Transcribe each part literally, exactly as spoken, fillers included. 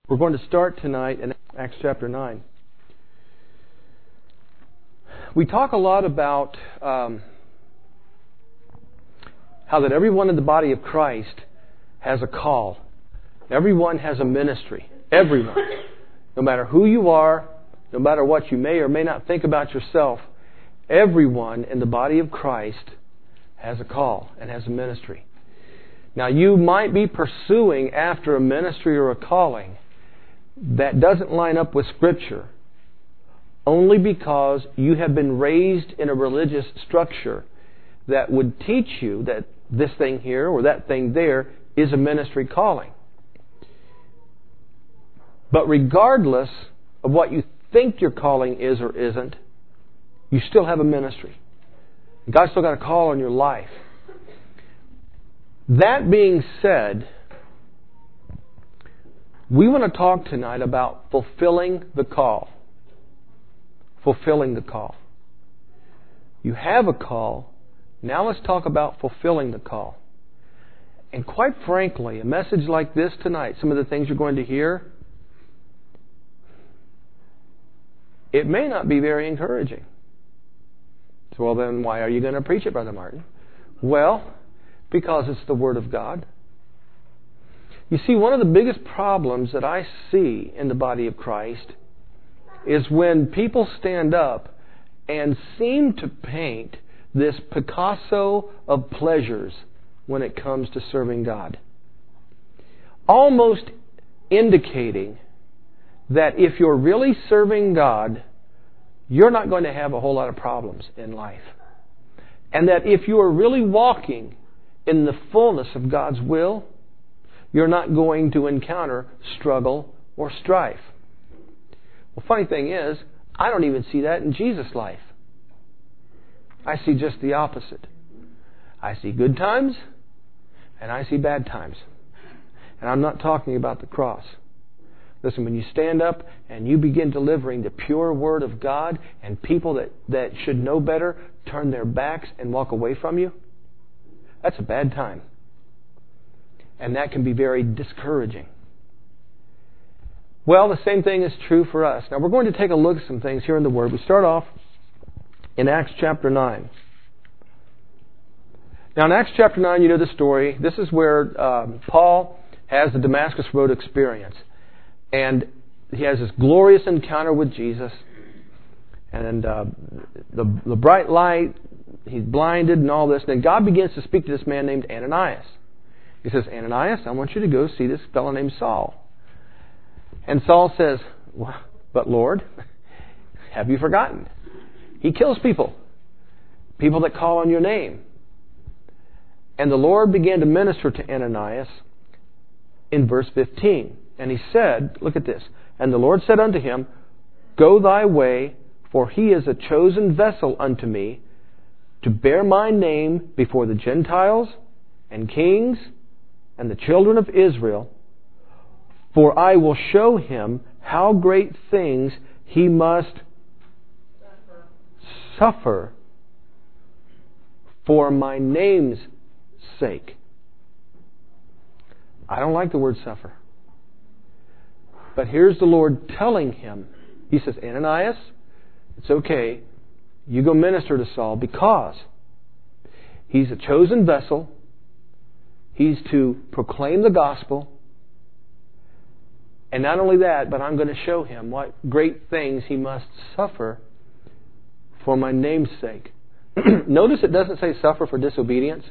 We're going to start tonight in Acts chapter nine. We talk a lot about um, how that everyone in the body of Christ has a call. Everyone has a ministry. Everyone. No matter who you are, no matter what you may or may not think about yourself, everyone in the body of Christ has a call and has a ministry. Now, you might be pursuing after a ministry or a calling that doesn't line up with Scripture only because you have been raised in a religious structure that would teach you that this thing here or that thing there is a ministry calling. But regardless of what you think your calling is or isn't, you still have a ministry. God's still got a call on your life. That being said, we want to talk tonight about fulfilling the call. Fulfilling the call. You have a call. Now let's talk about fulfilling the call. And quite frankly, a message like this tonight, some of the things you're going to hear, it may not be very encouraging. So, well then, why are you going to preach it, Brother Martin? Well, because it's the Word of God. You see, one of the biggest problems that I see in the body of Christ is when people stand up and seem to paint this Picasso of pleasures when it comes to serving God. Almost indicating that if you're really serving God, you're not going to have a whole lot of problems in life. And that if you are really walking in the fullness of God's will, you're not going to encounter struggle or strife. Well, funny thing is, I don't even see that in Jesus' life. I see just the opposite. I see good times, and I see bad times. And I'm not talking about the cross. Listen, when you stand up and you begin delivering the pure Word of God, and people that, that should know better turn their backs and walk away from you, that's a bad time. And that can be very discouraging. Well, the same thing is true for us. Now, we're going to take a look at some things here in the Word. We start off in Acts chapter nine. Now, in Acts chapter nine, you know the story. This is where um, Paul has the Damascus Road experience. And he has this glorious encounter with Jesus. And uh, the, the bright light, he's blinded and all this. And then God begins to speak to this man named Ananias. He says, Ananias, I want you to go see this fellow named Saul. And Saul says, well, but Lord, have you forgotten? He kills people. People that call on your name. And the Lord began to minister to Ananias in verse fifteen. And he said, look at this. And the Lord said unto him, Go thy way, for he is a chosen vessel unto me, to bear my name before the Gentiles and kings and the children of Israel, for I will show him how great things he must suffer, suffer for my name's sake. I don't like the word suffer. But here's the Lord telling him. He says, Ananias, it's okay. You go minister to Saul because he's a chosen vessel. He's to proclaim the gospel. And not only that, but I'm going to show him what great things he must suffer for my name's sake. Notice it doesn't say suffer for disobedience.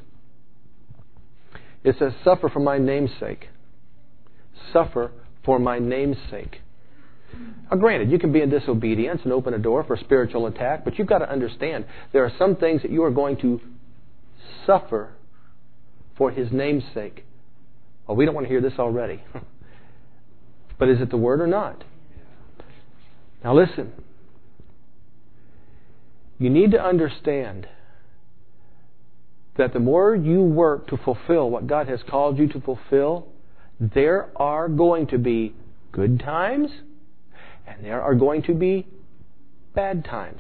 It says suffer for my name's sake. Suffer for my name's sake. Now, granted, you can be in disobedience and open a door for spiritual attack, but you've got to understand there are some things that you are going to suffer for His name's sake. Well, we don't want to hear this already. But is it the Word or not? Now listen. You need to understand that the more you work to fulfill what God has called you to fulfill, there are going to be good times and there are going to be bad times.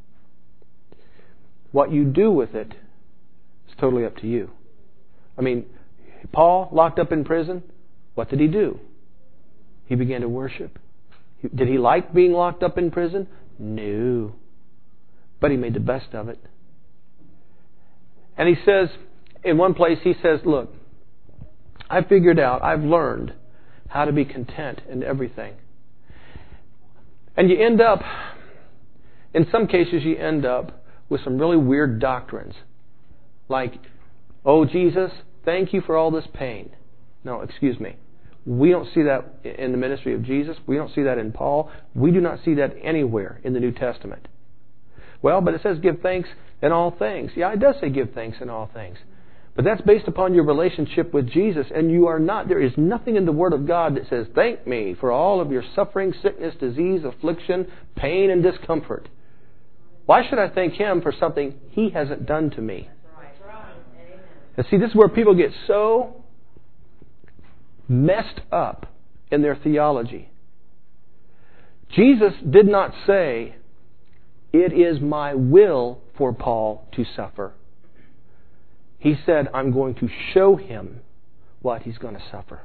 What you do with it is totally up to you. I mean, Paul, locked up in prison, what did he do? He began to worship. Did he like being locked up in prison? No. But he made the best of it. And he says, in one place he says, look, I figured out, I've learned how to be content in everything. And you end up, in some cases you end up with some really weird doctrines. Like, oh Jesus, thank you for all this pain. No, excuse me. We don't see that in the ministry of Jesus. We don't see that in Paul. We do not see that anywhere in the New Testament. Well, but it says give thanks in all things. Yeah, it does say give thanks in all things. But that's based upon your relationship with Jesus, and you are not, there is nothing in the Word of God that says, thank me for all of your suffering, sickness, disease, affliction, pain, and discomfort. Why should I thank Him for something He hasn't done to me? And see, this is where people get so messed up in their theology. Jesus did not say, it is my will for Paul to suffer. He said, I'm going to show him what he's going to suffer.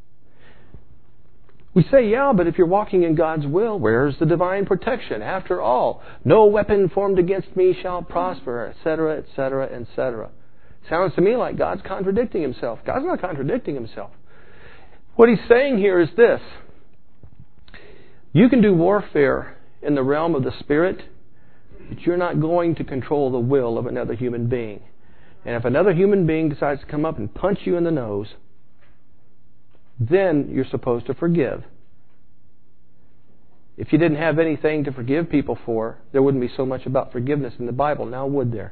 We say, yeah, but if you're walking in God's will, where's the divine protection? After all, no weapon formed against me shall prosper, et cetera, et cetera, et cetera. Sounds to me like God's contradicting Himself. God's not contradicting Himself. What He's saying here is this. You can do warfare in the realm of the Spirit, but you're not going to control the will of another human being. And if another human being decides to come up and punch you in the nose, then you're supposed to forgive. If you didn't have anything to forgive people for, there wouldn't be so much about forgiveness in the Bible, now would there?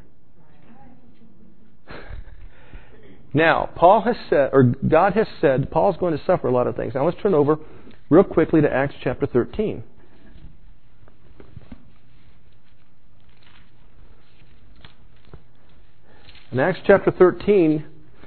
Now, Paul has said, or God has said, Paul's going to suffer a lot of things. Now let's turn over real quickly to Acts chapter thirteen. In Acts chapter thirteen,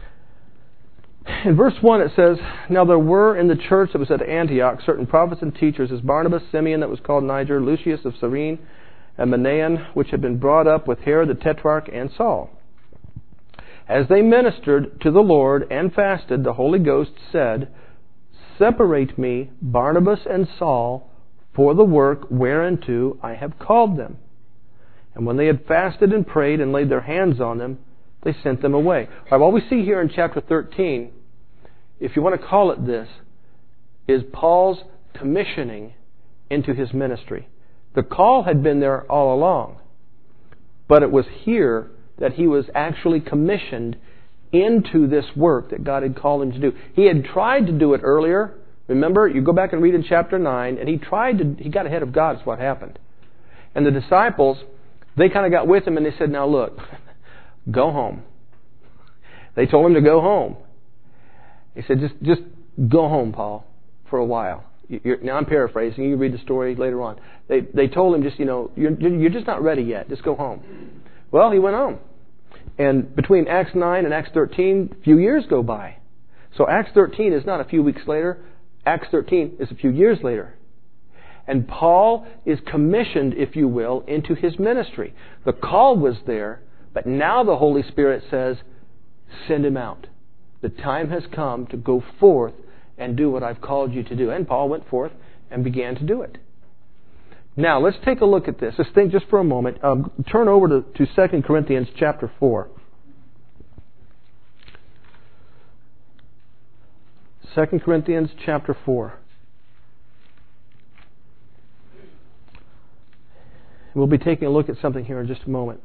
in verse one it says, Now there were in the church that was at Antioch certain prophets and teachers, as Barnabas, Simeon that was called Niger, Lucius of Cyrene, and Manaen, which had been brought up with Herod the Tetrarch, and Saul. As they ministered to the Lord and fasted, the Holy Ghost said, Separate me, Barnabas and Saul, for the work whereunto I have called them. And when they had fasted and prayed and laid their hands on them, they sent them away. All right, what we see here in chapter thirteen, if you want to call it this, is Paul's commissioning into his ministry. The call had been there all along, but it was here that he was actually commissioned into this work that God had called him to do. He had tried to do it earlier. Remember, you go back and read in chapter nine, and he tried to, he got ahead of God is what happened. And the disciples, they kind of got with him and they said, now look, go home. They told him to go home. He said, just just go home, Paul, for a while. You're, now I'm paraphrasing. You read the story later on. They they told him just, you know, you're, you're just not ready yet. Just go home. Well, he went home. And between Acts nine and Acts thirteen, a few years go by. So Acts thirteen is not a few weeks later. Acts thirteen is a few years later. And Paul is commissioned, if you will, into his ministry. The call was there, but now the Holy Spirit says, send him out. The time has come to go forth and do what I've called you to do. And Paul went forth and began to do it. Now, let's take a look at this. Let's think just for a moment. Um, turn over to, to Second Corinthians chapter four. Second Corinthians chapter four. We'll be taking a look at something here in just a moment.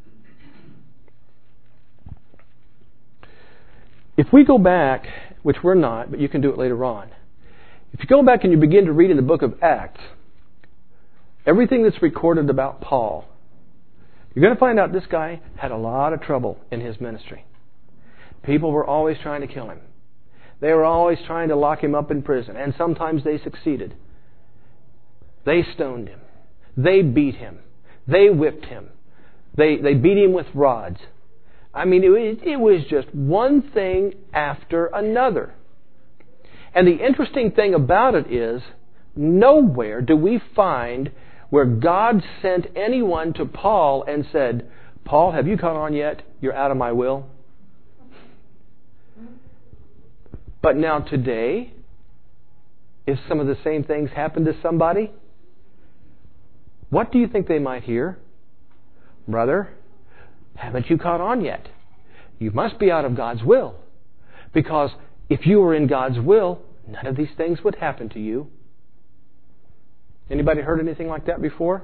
If we go back, which we're not, but you can do it later on. If you go back and you begin to read in the book of Acts, everything that's recorded about Paul, you're going to find out this guy had a lot of trouble in his ministry. People were always trying to kill him. They were always trying to lock him up in prison, and sometimes they succeeded. They stoned him. They beat him. They whipped him. They, they beat him with rods. I mean, it, it was just one thing after another. And the interesting thing about it is, nowhere do we find where God sent anyone to Paul and said, Paul, have you caught on yet? You're out of my will. But now today, if some of the same things happen to somebody? What do you think they might hear? Brother, haven't you caught on yet? You must be out of God's will. Because if you were in God's will, none of these things would happen to you. Anybody heard anything like that before?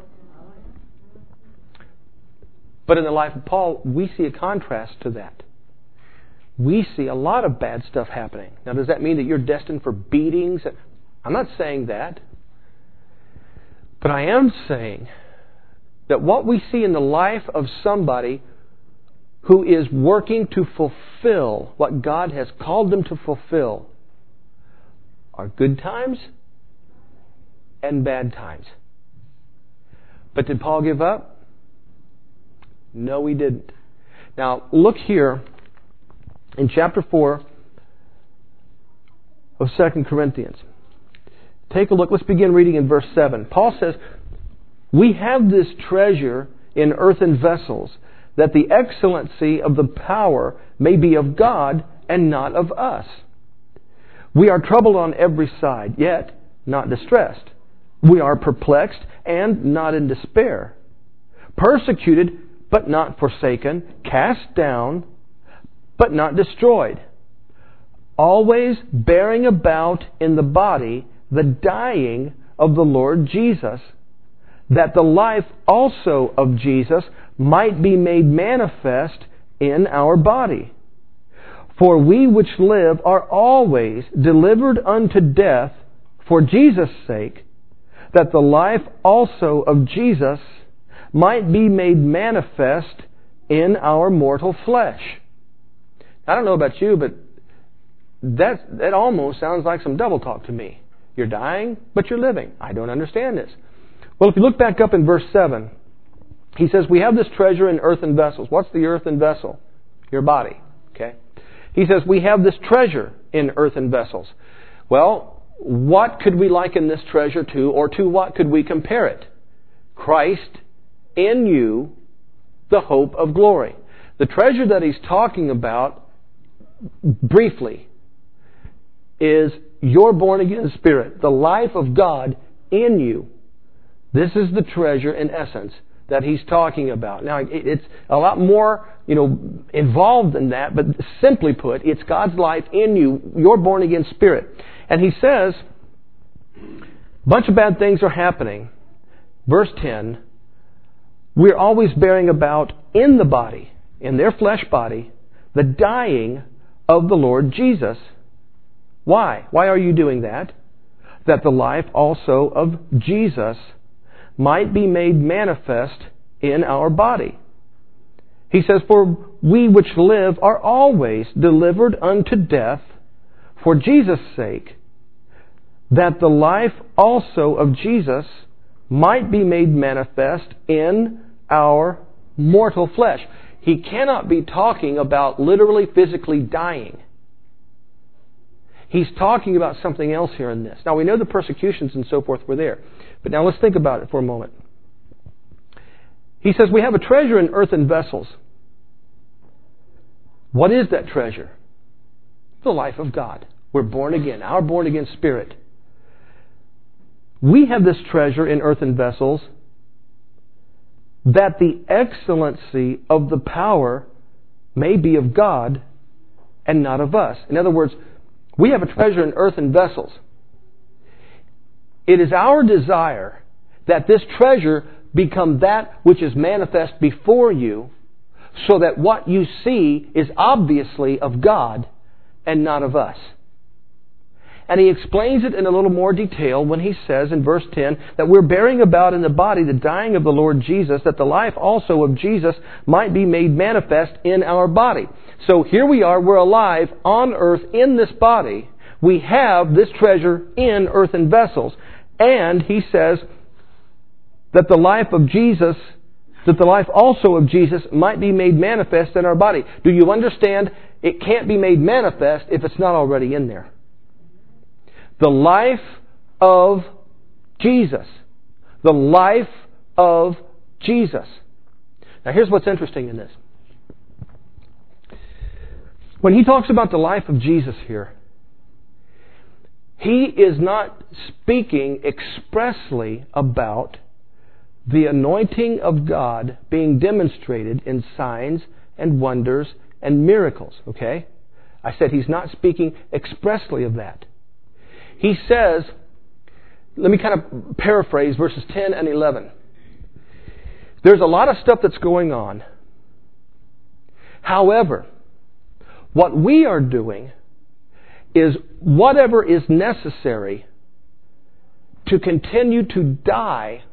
But in the life of Paul, we see a contrast to that. We see a lot of bad stuff happening. Now, does that mean that you're destined for beatings? I'm not saying that. But I am saying that what we see in the life of somebody who is working to fulfill what God has called them to fulfill are good times and bad times. But did Paul give up? No, he didn't. Now, look here in chapter four of Second Corinthians. Take a look. Let's begin reading in verse seven. Paul says, "We have this treasure in earthen vessels, that the excellency of the power may be of God and not of us. We are troubled on every side, yet not distressed. We are perplexed and not in despair. Persecuted, but not forsaken. Cast down, but not destroyed. Always bearing about in the body the dying of the Lord Jesus, that the life also of Jesus might be made manifest in our body. For we which live are always delivered unto death for Jesus' sake, that the life also of Jesus might be made manifest in our mortal flesh." I don't know about you, but that, that almost sounds like some double talk to me. You're dying, but you're living. I don't understand this. Well, if you look back up in verse seven, he says, "We have this treasure in earthen vessels." What's the earthen vessel? Your body. Okay. He says, "We have this treasure in earthen vessels." Well, what could we liken this treasure to, or to what could we compare it? Christ in you, the hope of glory. The treasure that he's talking about, briefly, is your born-again spirit, the life of God in you. This is the treasure, in essence, that he's talking about. Now, it's a lot more, you know, involved than that, but simply put, it's God's life in you, your born-again spirit. And he says, a bunch of bad things are happening. Verse ten, "We're always bearing about in the body, in their flesh body, the dying of the Lord Jesus." Why? Why are you doing that? "That the life also of Jesus might be made manifest in our body." He says, "For we which live are always delivered unto death for Jesus' sake, that the life also of Jesus might be made manifest in our mortal flesh." He cannot be talking about literally, physically dying. He's talking about something else here in this. Now, we know the persecutions and so forth were there. But now let's think about it for a moment. He says, we have a treasure in earthen vessels. What is that treasure? The life of God. We're born again. Our born again spirit. We have this treasure in earthen vessels, that the excellency of the power may be of God and not of us. In other words, we have a treasure in earthen vessels. It is our desire that this treasure become that which is manifest before you, so that what you see is obviously of God and not of us. And he explains it in a little more detail when he says in verse ten that we're bearing about in the body the dying of the Lord Jesus, that the life also of Jesus might be made manifest in our body. So here we are, we're alive on earth in this body. We have this treasure in earthen vessels. And he says that the life of Jesus, that the life also of Jesus might be made manifest in our body. Do you understand? It can't be made manifest if it's not already in there. The life of Jesus. The life of Jesus. Now here's what's interesting in this. When he talks about the life of Jesus here, he is not speaking expressly about the anointing of God being demonstrated in signs and wonders and miracles, okay? I said he's not speaking expressly of that. He says, let me kind of paraphrase verses ten and eleven. There's a lot of stuff that's going on. However, what we are doing is whatever is necessary to continue to die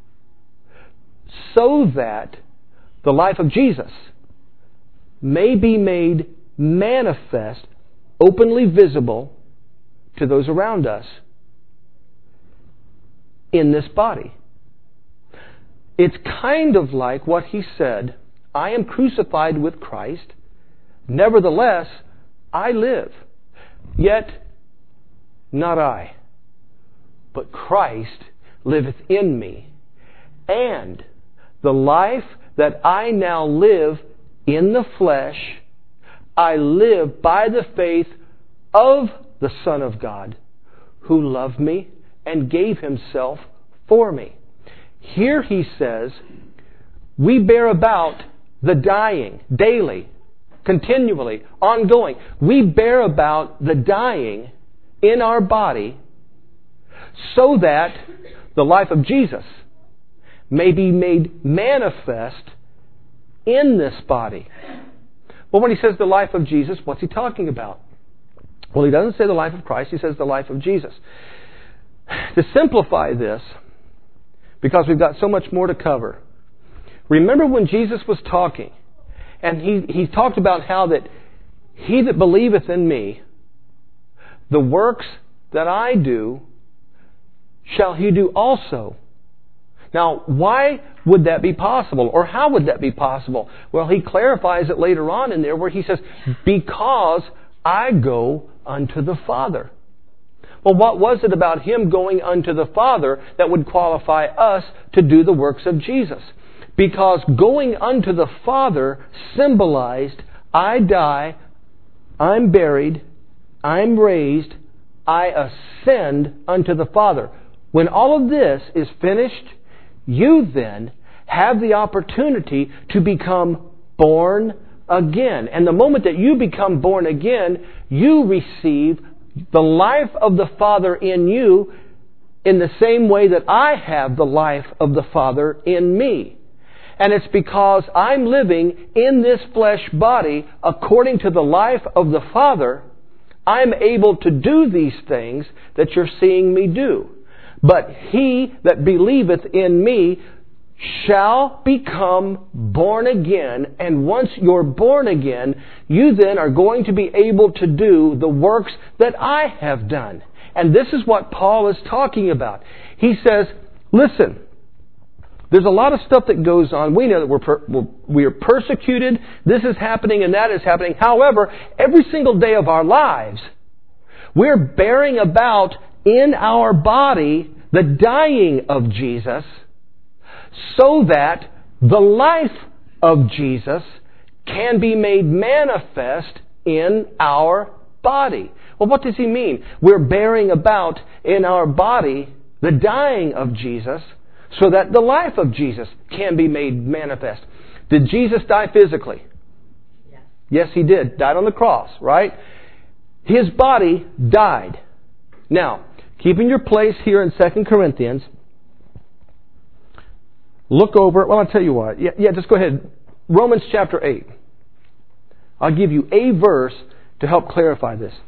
so that the life of Jesus may be made manifest, openly visible to those around us in this body. It's kind of like what he said, I am crucified with Christ, nevertheless I live. Yet not I, but Christ liveth in me. And the life that I now live in the flesh, I live by the faith of the Son of God, who loved me and gave himself for me. Here he says, we bear about the dying daily, continually, ongoing. We bear about the dying in our body so that the life of Jesus may be made manifest in this body. Well, when he says the life of Jesus, what's he talking about? Well, he doesn't say the life of Christ, he says the life of Jesus. To simplify this, because we've got so much more to cover, remember when Jesus was talking, and he, he talked about how that he that believeth in me, the works that I do, shall he do also. Now, why would that be possible? Or how would that be possible? Well, he clarifies it later on in there where he says, because I go unto the Father. Well, what was it about him going unto the Father that would qualify us to do the works of Jesus? Because going unto the Father symbolized, I die, I'm buried, I'm raised, I ascend unto the Father. When all of this is finished, you then have the opportunity to become born again. And the moment that you become born again, you receive the life of the Father in you in the same way that I have the life of the Father in me. And it's because I'm living in this flesh body according to the life of the Father, I'm able to do these things that you're seeing me do. But he that believeth in me shall become born again. And once you're born again, you then are going to be able to do the works that I have done. And this is what Paul is talking about. He says, listen, there's a lot of stuff that goes on. We know that we're, per- we are persecuted. This is happening and that is happening. However, every single day of our lives, we're bearing about in our body the dying of Jesus so that the life of Jesus can be made manifest in our body. Well, what does he mean? We're bearing about in our body the dying of Jesus so that the life of Jesus can be made manifest. Did Jesus die physically? Yes, yes he did. Died on the cross, right? His body died. Now, keeping your place here in Second Corinthians, look over, well, I'll tell you what. Yeah, yeah, just go ahead. Romans chapter eight. I'll give you a verse to help clarify this.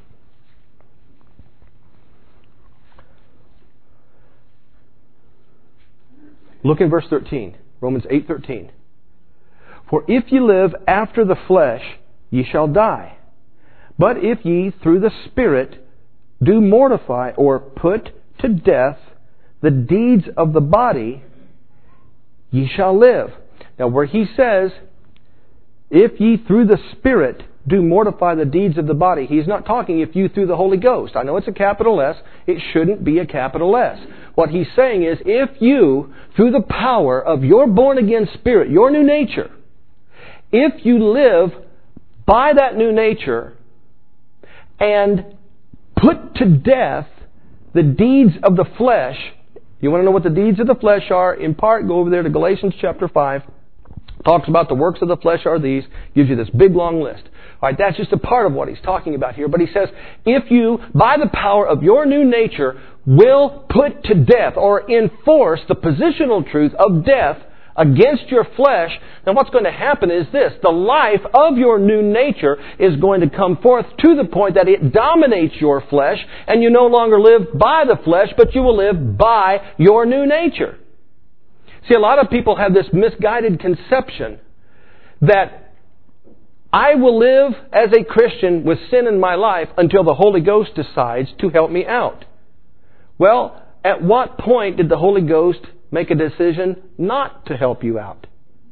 Look in verse thirteen. Romans eight thirteen. For if ye live after the flesh, ye shall die. But if ye through the Spirit do mortify or put to death the deeds of the body, ye shall live. Now where he says, if ye through the Spirit do mortify the deeds of the body, he's not talking if you through the Holy Ghost. I know it's a capital S. It shouldn't be a capital S. What he's saying is, if you, through the power of your born-again spirit, your new nature, if you live by that new nature and put to death the deeds of the flesh. You want to know what the deeds of the flesh are? In part, go over there to Galatians chapter five. Talks about the works of the flesh are these. Gives you this big long list. All right, that's just a part of what he's talking about here. But he says, if you, by the power of your new nature, will put to death or enforce the positional truth of death against your flesh, then what's going to happen is this. The life of your new nature is going to come forth to the point that it dominates your flesh, and you no longer live by the flesh, but you will live by your new nature. See, a lot of people have this misguided conception that I will live as a Christian with sin in my life until the Holy Ghost decides to help me out. Well, at what point did the Holy Ghost make a decision not to help you out?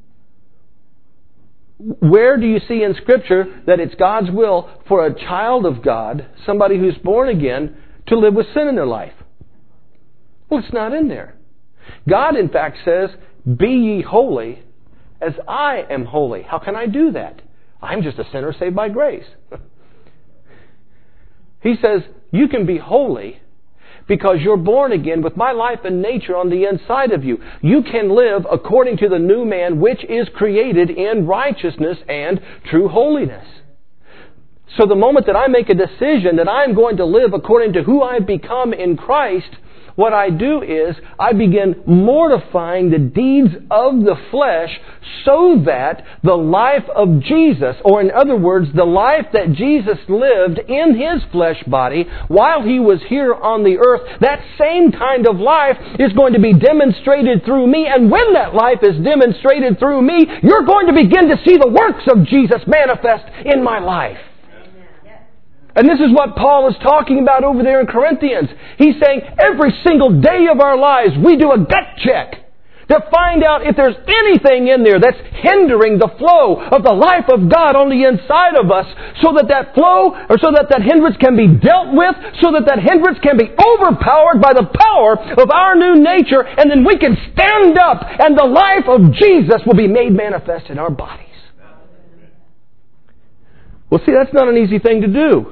Where do you see in Scripture that it's God's will for a child of God, somebody who's born again, to live with sin in their life? Well, it's not in there. God, in fact, says, be ye holy as I am holy. How can I do that? I'm just a sinner saved by grace. He says, you can be holy because you're born again with my life and nature on the inside of you. You can live according to the new man which is created in righteousness and true holiness. So the moment that I make a decision that I'm going to live according to who I've become in Christ, what I do is I begin mortifying the deeds of the flesh so that the life of Jesus, or in other words, the life that Jesus lived in His flesh body while He was here on the earth, that same kind of life is going to be demonstrated through me. And when that life is demonstrated through me, you're going to begin to see the works of Jesus manifest in my life. And this is what Paul is talking about over there in Corinthians. He's saying every single day of our lives we do a gut check to find out if there's anything in there that's hindering the flow of the life of God on the inside of us, so that that flow, or so that that hindrance can be dealt with, so that that hindrance can be overpowered by the power of our new nature, and then we can stand up and the life of Jesus will be made manifest in our bodies. Well, see, that's not an easy thing to do.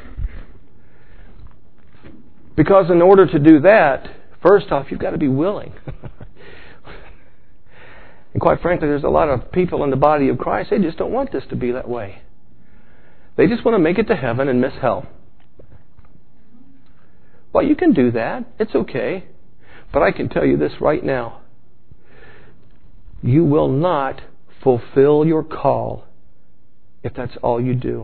Because in order to do that, first off, you've got to be willing. And quite frankly, there's a lot of people in the body of Christ, they just don't want this to be that way. They just want to make it to heaven and miss hell. Well, you can do that. It's okay. But I can tell you this right now. You will not fulfill your call if that's all you do.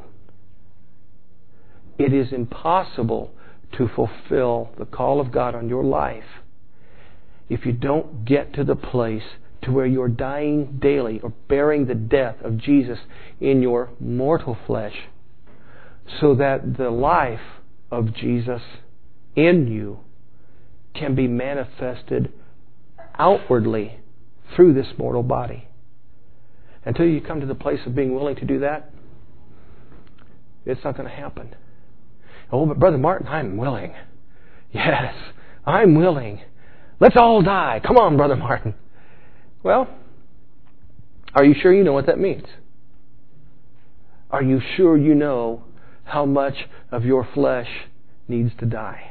It is impossible to fulfill the call of God on your life if you don't get to the place to where you're dying daily or bearing the death of Jesus in your mortal flesh, so that the life of Jesus in you can be manifested outwardly through this mortal body. Until you come to the place of being willing to do that, it's not going to happen. Oh, but Brother Martin, I'm willing. Yes, I'm willing. Let's all die. Come on, Brother Martin. Well, are you sure you know what that means? Are you sure you know how much of your flesh needs to die?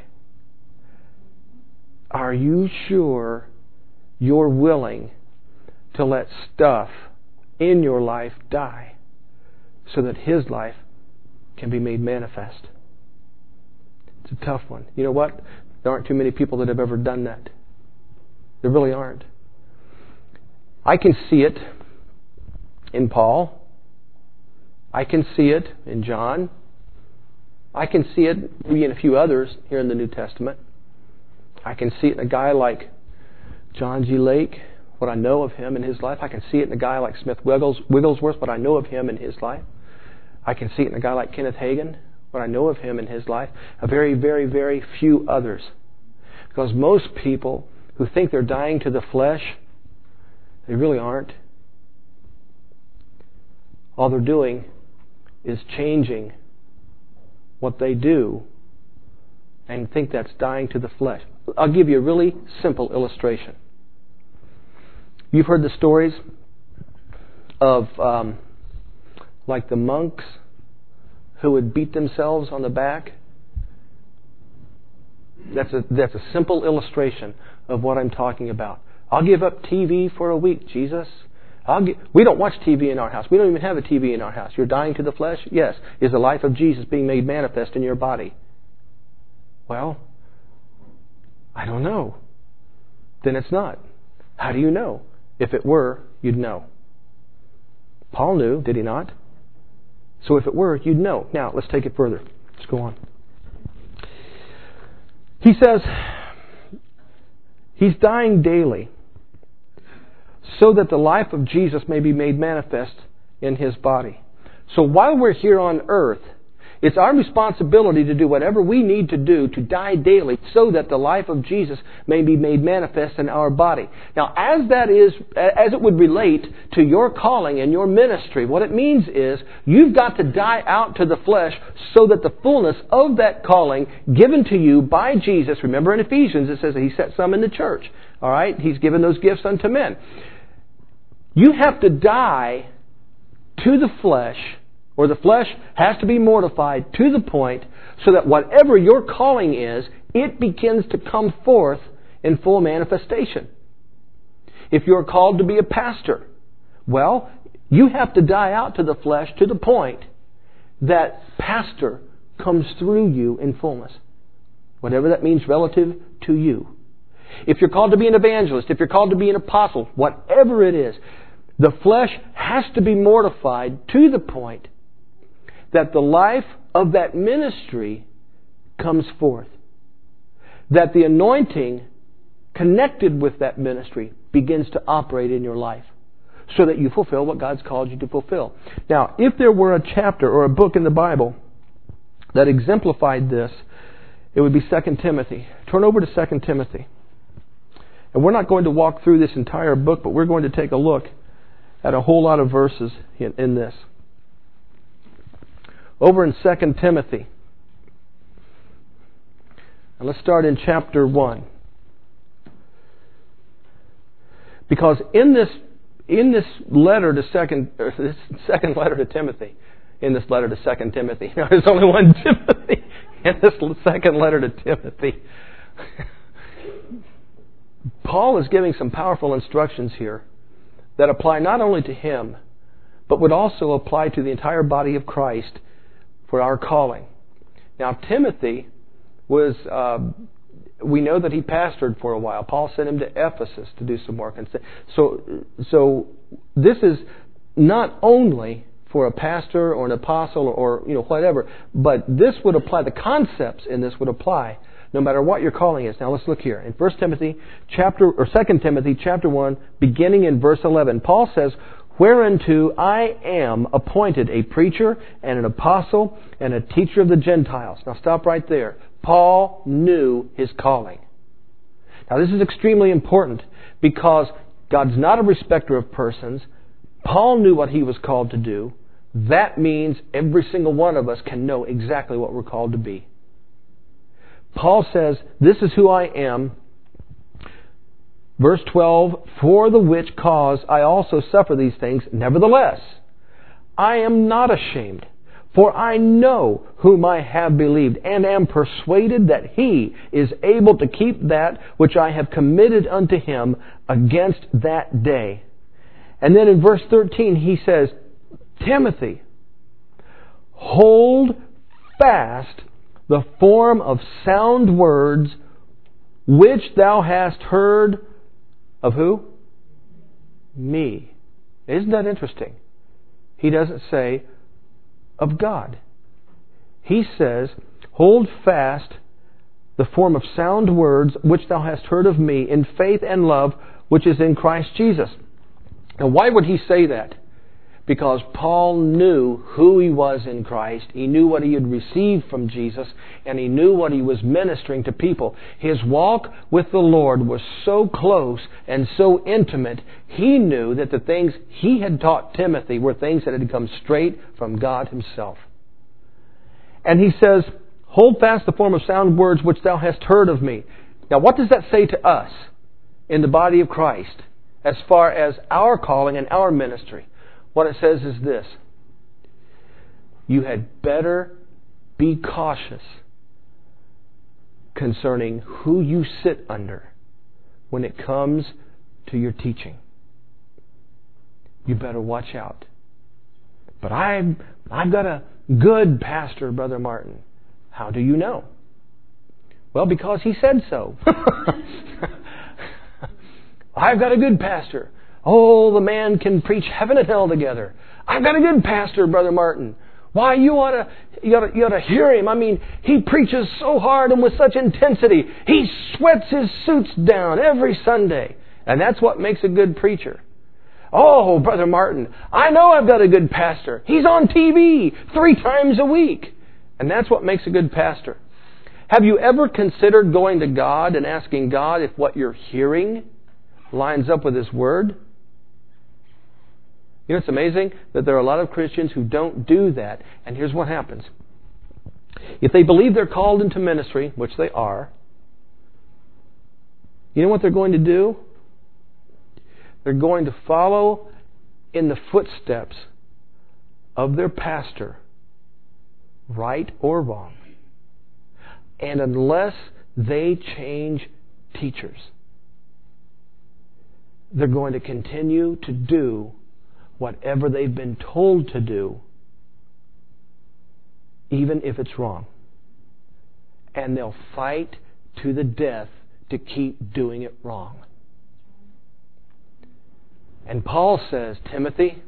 Are you sure you're willing to let stuff in your life die so that His life can be made manifest? It's a tough one. You know what? There aren't too many people that have ever done that. There really aren't. I can see it in Paul. I can see it in John. I can see it in a few others here in the New Testament. I can see it in a guy like John G. Lake, what I know of him in his life. I can see it in a guy like Smith Wiggles, Wigglesworth, what I know of him in his life. I can see it in a guy like Kenneth Hagin, what I know of him in his life. A very, very, very few others. Because most people who think they're dying to the flesh, they really aren't. All they're doing is changing what they do and think that's dying to the flesh. I'll give you a really simple illustration. You've heard the stories of um, like the monks who would beat themselves on the back That's a, that's a simple illustration of what I'm talking about. I'll give up T V for a week, Jesus. I'll gi- we don't watch T V in our house. We don't even have a T V in our house. You're dying to the flesh? Yes. Is the life of Jesus being made manifest in your body? Well, I don't know. Then it's not. How do you know? If it were, you'd know. Paul knew, did he not? So if it were, you'd know. Now, let's take it further. Let's go on. He says, he's dying daily so that the life of Jesus may be made manifest in his body. So while we're here on earth, it's our responsibility to do whatever we need to do to die daily so that the life of Jesus may be made manifest in our body. Now, as that is, as it would relate to your calling and your ministry, what it means is you've got to die out to the flesh so that the fullness of that calling given to you by Jesus, remember in Ephesians it says that he set some in the church. All right? He's given those gifts unto men. You have to die to the flesh, or the flesh has to be mortified to the point so that whatever your calling is, it begins to come forth in full manifestation. If you're called to be a pastor, well, you have to die out to the flesh to the point that pastor comes through you in fullness. Whatever that means relative to you. If you're called to be an evangelist, if you're called to be an apostle, whatever it is, the flesh has to be mortified to the point that the life of that ministry comes forth. That the anointing connected with that ministry begins to operate in your life so that you fulfill what God's called you to fulfill. Now, if there were a chapter or a book in the Bible that exemplified this, it would be Second Timothy. Turn over to Second Timothy. And we're not going to walk through this entire book, but we're going to take a look at a whole lot of verses in, in this. Over in Second Timothy. And let's start in chapter one. Because in this in this letter to second or this second letter to Timothy, in this letter to Second Timothy, now there's only one Timothy in this second letter to Timothy. Paul is giving some powerful instructions here that apply not only to him, but would also apply to the entire body of Christ for our calling. Now, Timothy was, uh, we know that he pastored for a while. Paul sent him to Ephesus to do some work. And so, so this is not only for a pastor or an apostle or, you know, whatever, but this would apply, the concepts in this would apply no matter what your calling is. Now let's look here. In First Timothy chapter, or Second Timothy chapter one, beginning in verse eleven, Paul says, "Whereunto I am appointed a preacher and an apostle and a teacher of the Gentiles." Now stop right there. Paul knew his calling. Now this is extremely important because God's not a respecter of persons. Paul knew what he was called to do. That means every single one of us can know exactly what we're called to be. Paul says, "This is who I am." Verse twelve, "For the which cause I also suffer these things. Nevertheless, I am not ashamed, for I know whom I have believed, and am persuaded that He is able to keep that which I have committed unto Him against that day." And then in verse thirteen he says, "Timothy, hold fast the form of sound words which thou hast heard of" who? Me. Isn't that interesting? He doesn't say of God. He says, "Hold fast the form of sound words which thou hast heard of me in faith and love which is in Christ Jesus." Now why would he say that? Because Paul knew who he was in Christ. He knew what he had received from Jesus, and he knew what he was ministering to people. His walk with the Lord was so close and so intimate, he knew that the things he had taught Timothy were things that had come straight from God Himself. And he says, "Hold fast the form of sound words which thou hast heard of me." Now what does that say to us in the body of Christ as far as our calling and our ministry? What it says is this: you had better be cautious concerning who you sit under when it comes to your teaching. You better watch out. But I've, I've got a good pastor, Brother Martin. How do you know? Well, because he said so. I've got a good pastor. Oh, the man can preach heaven and hell together. I've got a good pastor, Brother Martin. Why, you ought to, you ought to, you ought to hear him. I mean, he preaches so hard and with such intensity. He sweats his suits down every Sunday. And that's what makes a good preacher. Oh, Brother Martin, I know I've got a good pastor. He's on T V three times a week. And that's what makes a good pastor. Have you ever considered going to God and asking God if what you're hearing lines up with His Word? You know, it's amazing that there are a lot of Christians who don't do that. And here's what happens. If they believe they're called into ministry, which they are, you know what they're going to do? They're going to follow in the footsteps of their pastor, right or wrong. And unless they change teachers, they're going to continue to do whatever they've been told to do, even if it's wrong. And they'll fight to the death to keep doing it wrong. And Paul says, Timothy,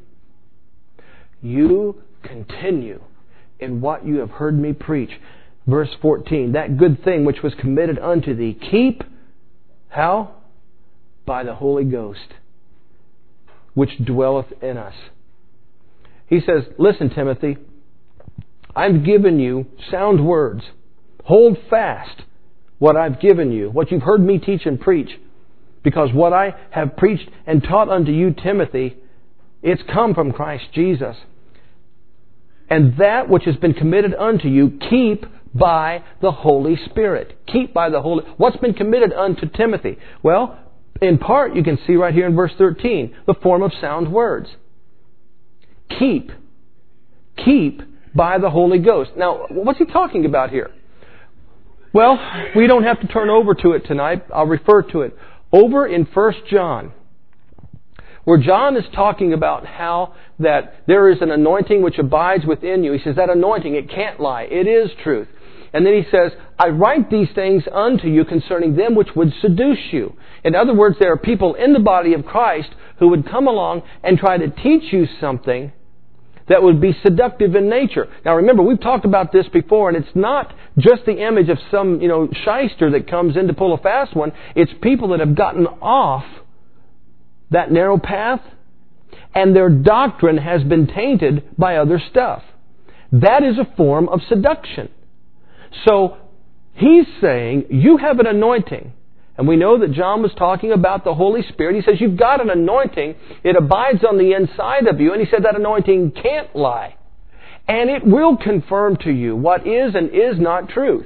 you continue in what you have heard me preach. Verse fourteen, that good thing which was committed unto thee, keep, how? By the Holy Ghost, which dwelleth in us. He says, listen, Timothy, I've given you sound words. Hold fast what I've given you, what you've heard me teach and preach. Because what I have preached and taught unto you, Timothy, it's come from Christ Jesus. And that which has been committed unto you, keep by the Holy Spirit. Keep by the Holy... What's been committed unto Timothy? Well, in part, you can see right here in verse thirteen, the form of sound words. Keep. Keep by the Holy Ghost. Now, what's he talking about here? Well, we don't have to turn over to it tonight. I'll refer to it. Over in First John, where John is talking about how that there is an anointing which abides within you. He says that anointing, it can't lie. It is truth. And then he says, I write these things unto you concerning them which would seduce you. In other words, there are people in the body of Christ who would come along and try to teach you something that would be seductive in nature. Now remember, we've talked about this before, and it's not just the image of some, you know, shyster that comes in to pull a fast one. It's people that have gotten off that narrow path, and their doctrine has been tainted by other stuff. That is a form of seduction. So, he's saying, you have an anointing. And we know that John was talking about the Holy Spirit. He says, you've got an anointing. It abides on the inside of you. And he said that anointing can't lie. And it will confirm to you what is and is not truth.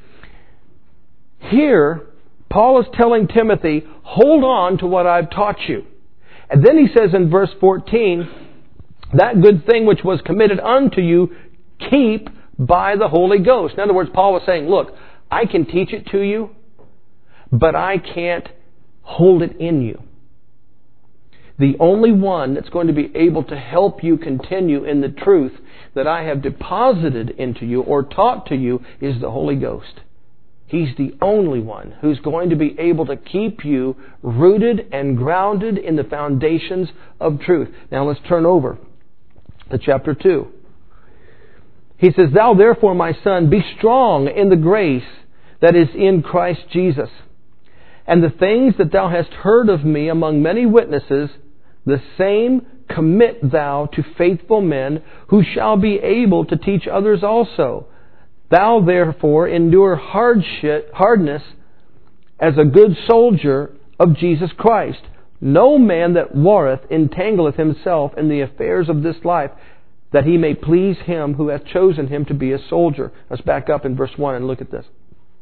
Here, Paul is telling Timothy, hold on to what I've taught you. And then he says in verse fourteen, that good thing which was committed unto you, keep by the Holy Ghost. In other words, Paul was saying, look, I can teach it to you, but I can't hold it in you. The only one that's going to be able to help you continue in the truth that I have deposited into you or taught to you is the Holy Ghost. He's the only one who's going to be able to keep you rooted and grounded in the foundations of truth. Now let's turn over to chapter two. He says, thou therefore, my son, be strong in the grace that is in Christ Jesus. And the things that thou hast heard of me among many witnesses, the same commit thou to faithful men who shall be able to teach others also. Thou therefore endure hardship, hardness as a good soldier of Jesus Christ. No man that warreth entangleth himself in the affairs of this life, that he may please him who hath chosen him to be a soldier. Let's back up in verse one and look at this.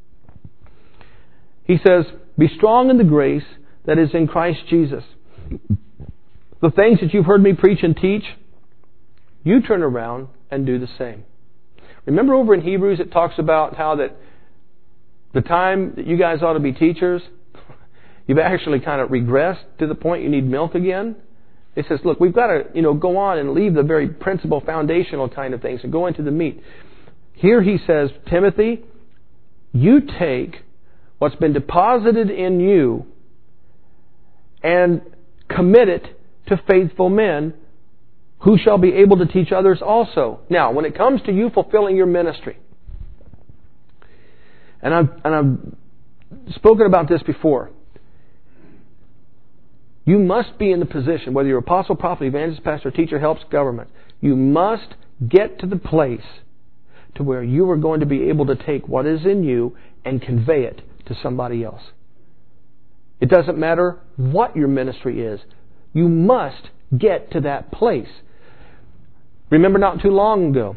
He says, be strong in the grace that is in Christ Jesus. The things that you've heard me preach and teach, you turn around and do the same. Remember over in Hebrews it talks about how that the time that you guys ought to be teachers, you've actually kind of regressed to the point you need milk again. It says, look, we've got to, you know, go on and leave the very principal, foundational kind of things and go into the meat. Here he says, Timothy, you take what's been deposited in you and commit it to faithful men who shall be able to teach others also. Now, when it comes to you fulfilling your ministry, and I've, and I've spoken about this before, you must be in the position, whether you're apostle, prophet, evangelist, pastor, teacher, helps, government, you must get to the place to where you are going to be able to take what is in you and convey it to somebody else. It doesn't matter what your ministry is. You must get to that place. Remember not too long ago,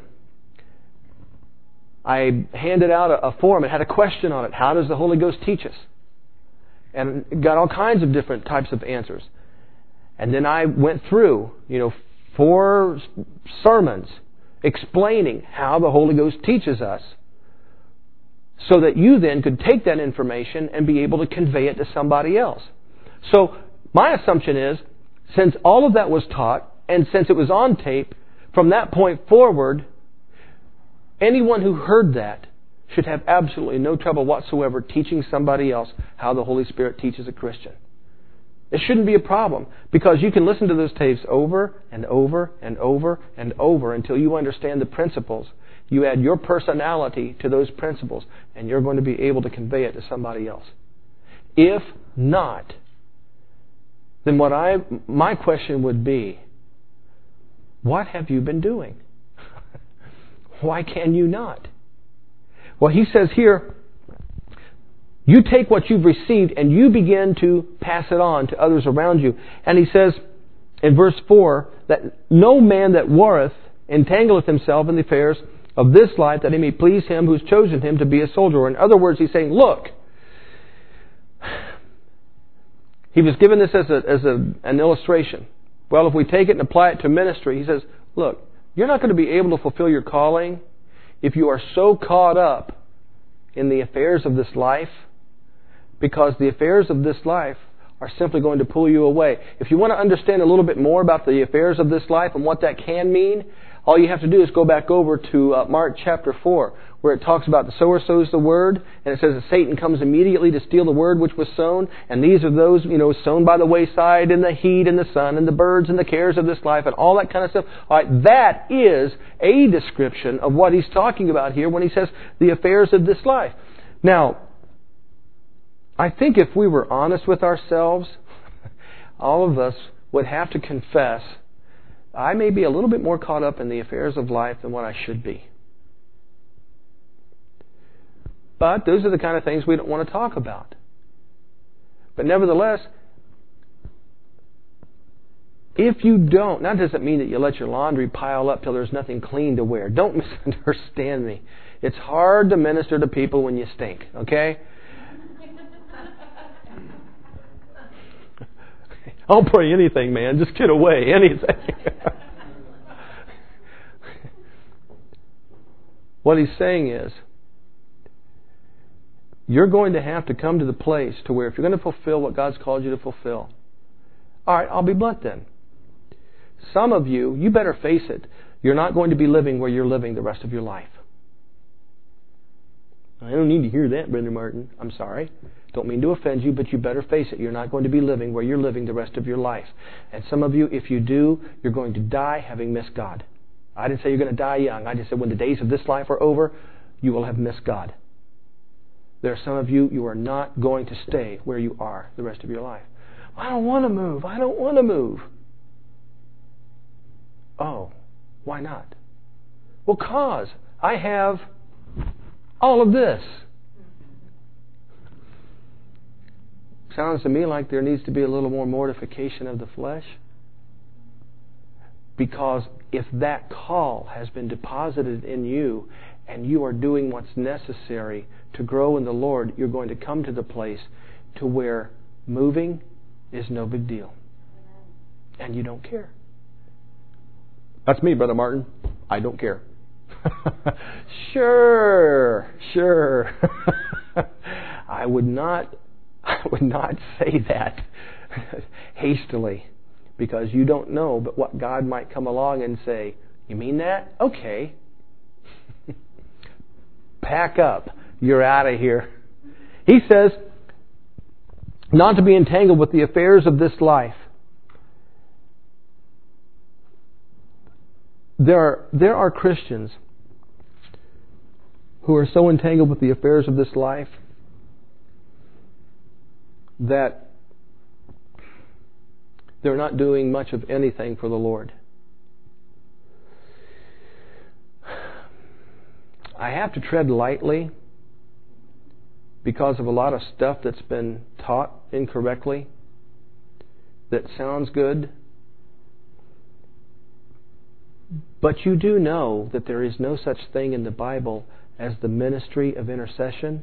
I handed out a, a form. It had a question on it. How does the Holy Ghost teach us? And got all kinds of different types of answers. And then I went through, you know, four sermons explaining how the Holy Ghost teaches us, so that you then could take that information and be able to convey it to somebody else. So my assumption is, since all of that was taught, and since it was on tape, from that point forward, anyone who heard that should have absolutely no trouble whatsoever teaching somebody else how the Holy Spirit teaches a Christian. It shouldn't be a problem, because you can listen to those tapes over and over and over and over until you understand the principles. You add your personality to those principles, and you're going to be able to convey it to somebody else. If not, then what I my question would be, what have you been doing? Why can you not? Well, he says here, you take what you've received and you begin to pass it on to others around you. And he says in verse four that no man that warreth entangleth himself in the affairs of this life, that he may please him who's chosen him to be a soldier. Or in other words, he's saying, look, he was given this as, a, as a, an illustration. Well, if we take it and apply it to ministry, he says, look, you're not going to be able to fulfill your calling if you are so caught up in the affairs of this life, because the affairs of this life are simply going to pull you away. If you want to understand a little bit more about the affairs of this life and what that can mean, all you have to do is go back over to uh, Mark chapter four, where it talks about the sower sows the word, and it says that Satan comes immediately to steal the word which was sown, and these are those, you know, sown by the wayside, in the heat and the sun, and the birds and the cares of this life, and all that kind of stuff. All right, that is a description of what he's talking about here when he says the affairs of this life. Now, I think if we were honest with ourselves, all of us would have to confess, I may be a little bit more caught up in the affairs of life than what I should be. But those are the kind of things we don't want to talk about. But nevertheless, if you don't, that doesn't mean that you let your laundry pile up till there's nothing clean to wear. Don't misunderstand me. It's hard to minister to people when you stink, okay? I'll pray anything, man. Just get away. Anything. What he's saying is, you're going to have to come to the place to where if you're going to fulfill what God's called you to fulfill, all right, I'll be blunt then. Some of you, you better face it, you're not going to be living where you're living the rest of your life. I don't need to hear that, Brother Martin. I'm sorry. Don't mean to offend you, but you better face it. You're not going to be living where you're living the rest of your life. And some of you, if you do, you're going to die having missed God. I didn't say you're going to die young. I just said when the days of this life are over, you will have missed God. There are some of you, you are not going to stay where you are the rest of your life. I don't want to move. I don't want to move. Oh, why not? Well, cause I have all of this. Sounds to me like there needs to be a little more mortification of the flesh. Because if that call has been deposited in you and you are doing what's necessary to grow in the Lord, you're going to come to the place to where moving is no big deal. And you don't care. That's me, Brother Martin. I don't care. Sure, sure. I would not, I would not say that hastily, because you don't know but what God might come along and say, you mean that? Okay. Pack up. You're out of here. He says, not to be entangled with the affairs of this life. There are, there are Christians who are so entangled with the affairs of this life that they're not doing much of anything for the Lord. I have to tread lightly because of a lot of stuff that's been taught incorrectly that sounds good. But you do know that there is no such thing in the Bible as the ministry of intercession.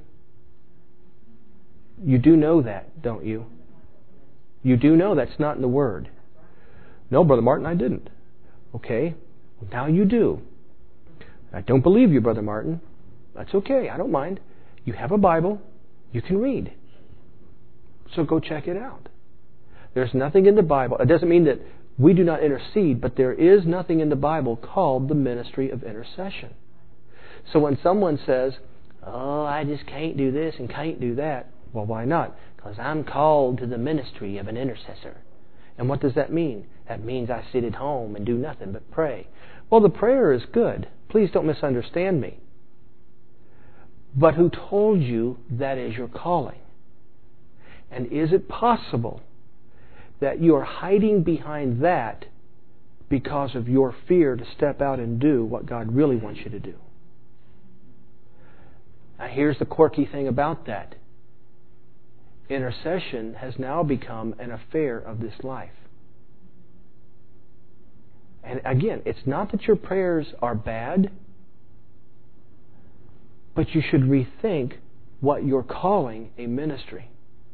You do know that, don't you? You do know that's not in the Word. No, Brother Martin, I didn't. Okay, well, now you do. I don't believe you, Brother Martin. That's okay, I don't mind. You have a Bible, you can read. So go check it out. There's nothing in the Bible. It doesn't mean that we do not intercede, but there is nothing in the Bible called the ministry of intercession. So when someone says, oh, I just can't do this and can't do that, well, why not? Because I'm called to the ministry of an intercessor. And what does that mean? That means I sit at home and do nothing but pray. Well, the prayer is good. Please don't misunderstand me. But who told you that is your calling? And is it possible that you are hiding behind that because of your fear to step out and do what God really wants you to do? Now, here's the quirky thing about that. Intercession has now become an affair of this life. And again, it's not that your prayers are bad, but you should rethink what you're calling a ministry.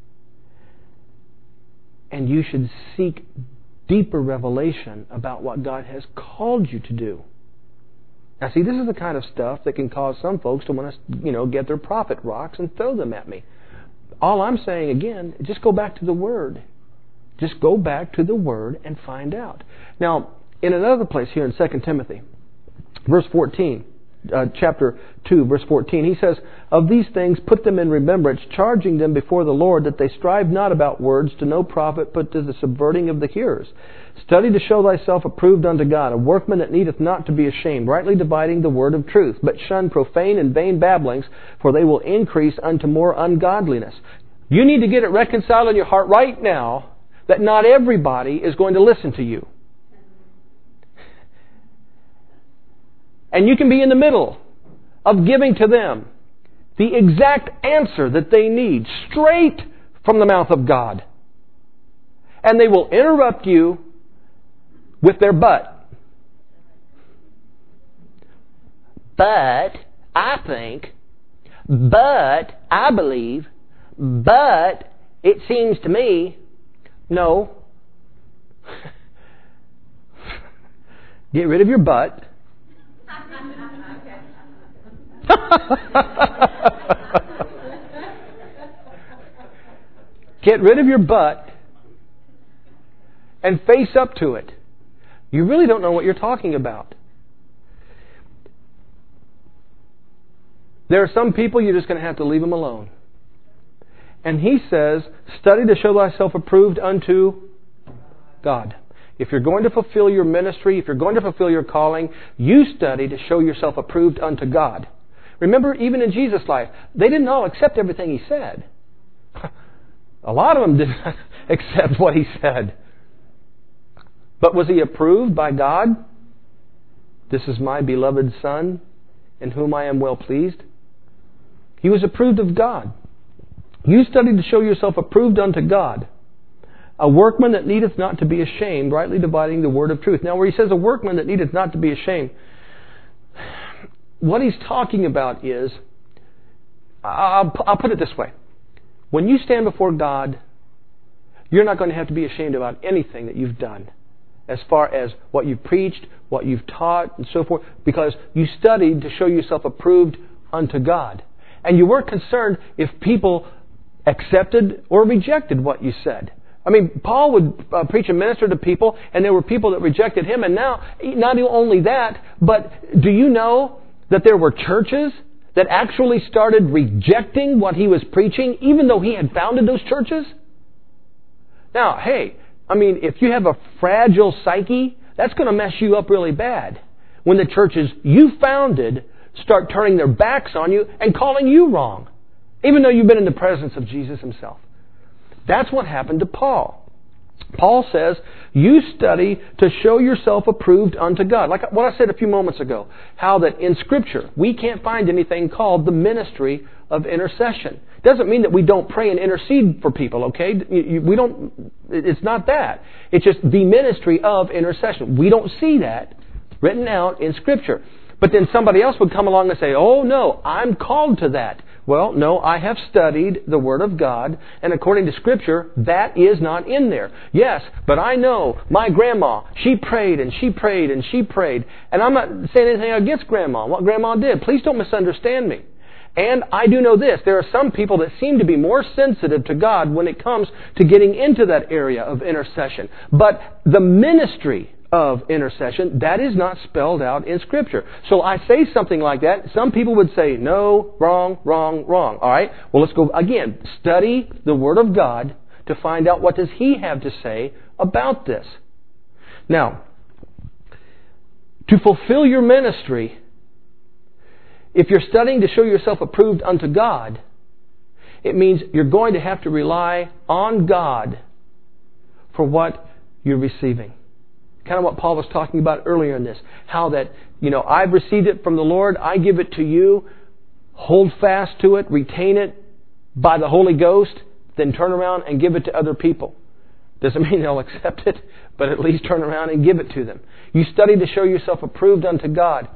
And you should seek deeper revelation about what God has called you to do. Now, see, this is the kind of stuff that can cause some folks to want to, you know, get their prophet rocks and throw them at me. All I'm saying, again, just go back to the Word. Just go back to the Word and find out. Now, in another place here in Second Timothy, verse fourteen, uh, chapter two, verse fourteen, he says, of these things put them in remembrance, charging them before the Lord that they strive not about words to no profit, but to the subverting of the hearers. Study to show thyself approved unto God, a workman that needeth not to be ashamed, rightly dividing the word of truth. But shun profane and vain babblings, for they will increase unto more ungodliness. You need to get it reconciled in your heart right now that not everybody is going to listen to you. And you can be in the middle of giving to them the exact answer that they need, straight from the mouth of God. And they will interrupt you with their but. But I think, but I believe, but it seems to me. No. Get rid of your but. Get rid of your but and face up to it. You really don't know what you're talking about. There are some people you're just going to have to leave them alone. And he says, study to show thyself approved unto God. If you're going to fulfill your ministry, if you're going to fulfill your calling, you study to show yourself approved unto God. Remember, even in Jesus' life, they didn't all accept everything He said. A lot of them didn't accept what He said. But was He approved by God? This is my beloved Son, in whom I am well pleased. He was approved of God. You study to show yourself approved unto God, a workman that needeth not to be ashamed, rightly dividing the word of truth. Now, where he says a workman that needeth not to be ashamed, what he's talking about is, I'll, I'll put it this way. When you stand before God, you're not going to have to be ashamed about anything that you've done, as far as what you've preached, what you've taught, and so forth, because you studied to show yourself approved unto God. And you weren't concerned if people accepted or rejected what you said. I mean, Paul would uh, preach and minister to people, and there were people that rejected him. And now, not only that, but do you know that there were churches that actually started rejecting what he was preaching, even though he had founded those churches? Now, hey, I mean, if you have a fragile psyche, that's going to mess you up really bad when the churches you founded start turning their backs on you and calling you wrong, even though you've been in the presence of Jesus himself. That's what happened to Paul. Paul says, you study to show yourself approved unto God. Like what I said a few moments ago, how that in Scripture we can't find anything called the ministry of intercession. Doesn't mean that we don't pray and intercede for people, okay? We don't, it's not that. It's just the ministry of intercession. We don't see that written out in Scripture. But then somebody else would come along and say, oh no, I'm called to that. Well, no, I have studied the Word of God, and according to Scripture, that is not in there. Yes, but I know my grandma, she prayed and she prayed and she prayed. And I'm not saying anything against grandma, what grandma did. Please don't misunderstand me. And I do know this, there are some people that seem to be more sensitive to God when it comes to getting into that area of intercession. But the ministry of intercession, that is not spelled out in Scripture. So I say something like that, some people would say, no, wrong, wrong, wrong. All right, well, let's go again. Study the Word of God to find out what does He have to say about this. Now, to fulfill your ministry, if you're studying to show yourself approved unto God, it means you're going to have to rely on God for what you're receiving. Kind of what Paul was talking about earlier in this. How that, you know, I've received it from the Lord, I give it to you, hold fast to it, retain it by the Holy Ghost, then turn around and give it to other people. Doesn't mean they'll accept it, but at least turn around and give it to them. You study to show yourself approved unto God.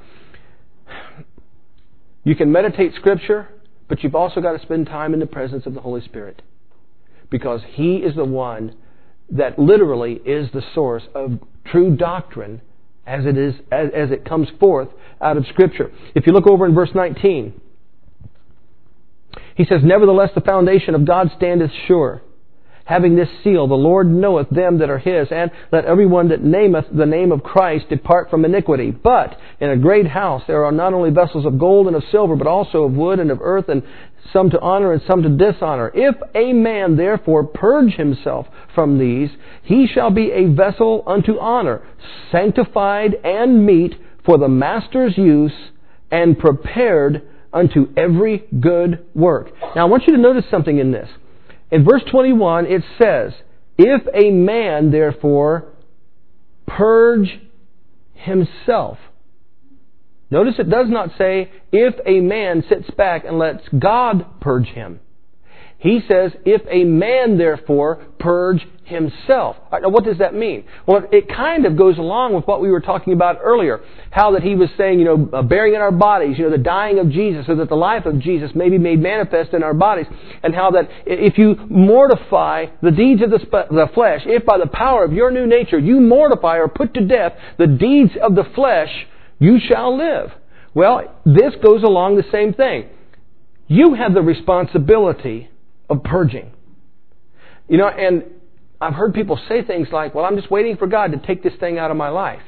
You can meditate Scripture, but you've also got to spend time in the presence of the Holy Spirit. Because He is the one that literally is the source of true doctrine as it is as, as it comes forth out of Scripture. If you look over in verse nineteen, he says, nevertheless the foundation of God standeth sure, having this seal, the Lord knoweth them that are His, and let everyone that nameth the name of Christ depart from iniquity. But in a great house there are not only vessels of gold and of silver, but also of wood and of earth, and some to honor and some to dishonor. If a man therefore purge himself from these, he shall be a vessel unto honor, sanctified and meet for the master's use, and prepared unto every good work. Now I want you to notice something in this. In verse twenty-one it says, if a man therefore purge himself. Notice it does not say, if a man sits back and lets God purge him. He says, if a man therefore purge himself. Now, what does that mean? Well, it kind of goes along with what we were talking about earlier. How that he was saying, you know, uh, bearing in our bodies, you know, the dying of Jesus, so that the life of Jesus may be made manifest in our bodies. And how that if you mortify the deeds of the, sp- the flesh, if by the power of your new nature you mortify or put to death the deeds of the flesh, you shall live. Well, this goes along the same thing. You have the responsibility of purging. You know, and I've heard people say things like, well, I'm just waiting for God to take this thing out of my life.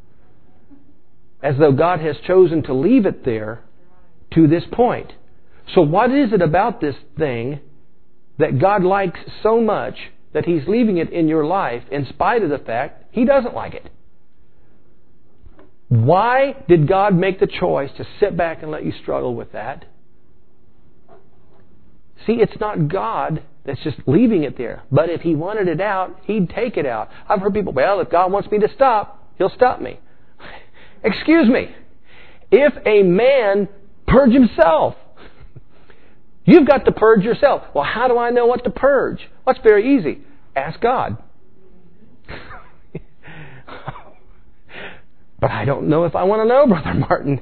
As though God has chosen to leave it there to this point. So what is it about this thing that God likes so much that He's leaving it in your life in spite of the fact He doesn't like it? Why did God make the choice to sit back and let you struggle with that? See, it's not God that's just leaving it there. But if He wanted it out, He'd take it out. I've heard people, well, if God wants me to stop, He'll stop me. Excuse me. If a man purge himself, you've got to purge yourself. Well, how do I know what to purge? Well, it's very easy. Ask God. But I don't know if I want to know, Brother Martin.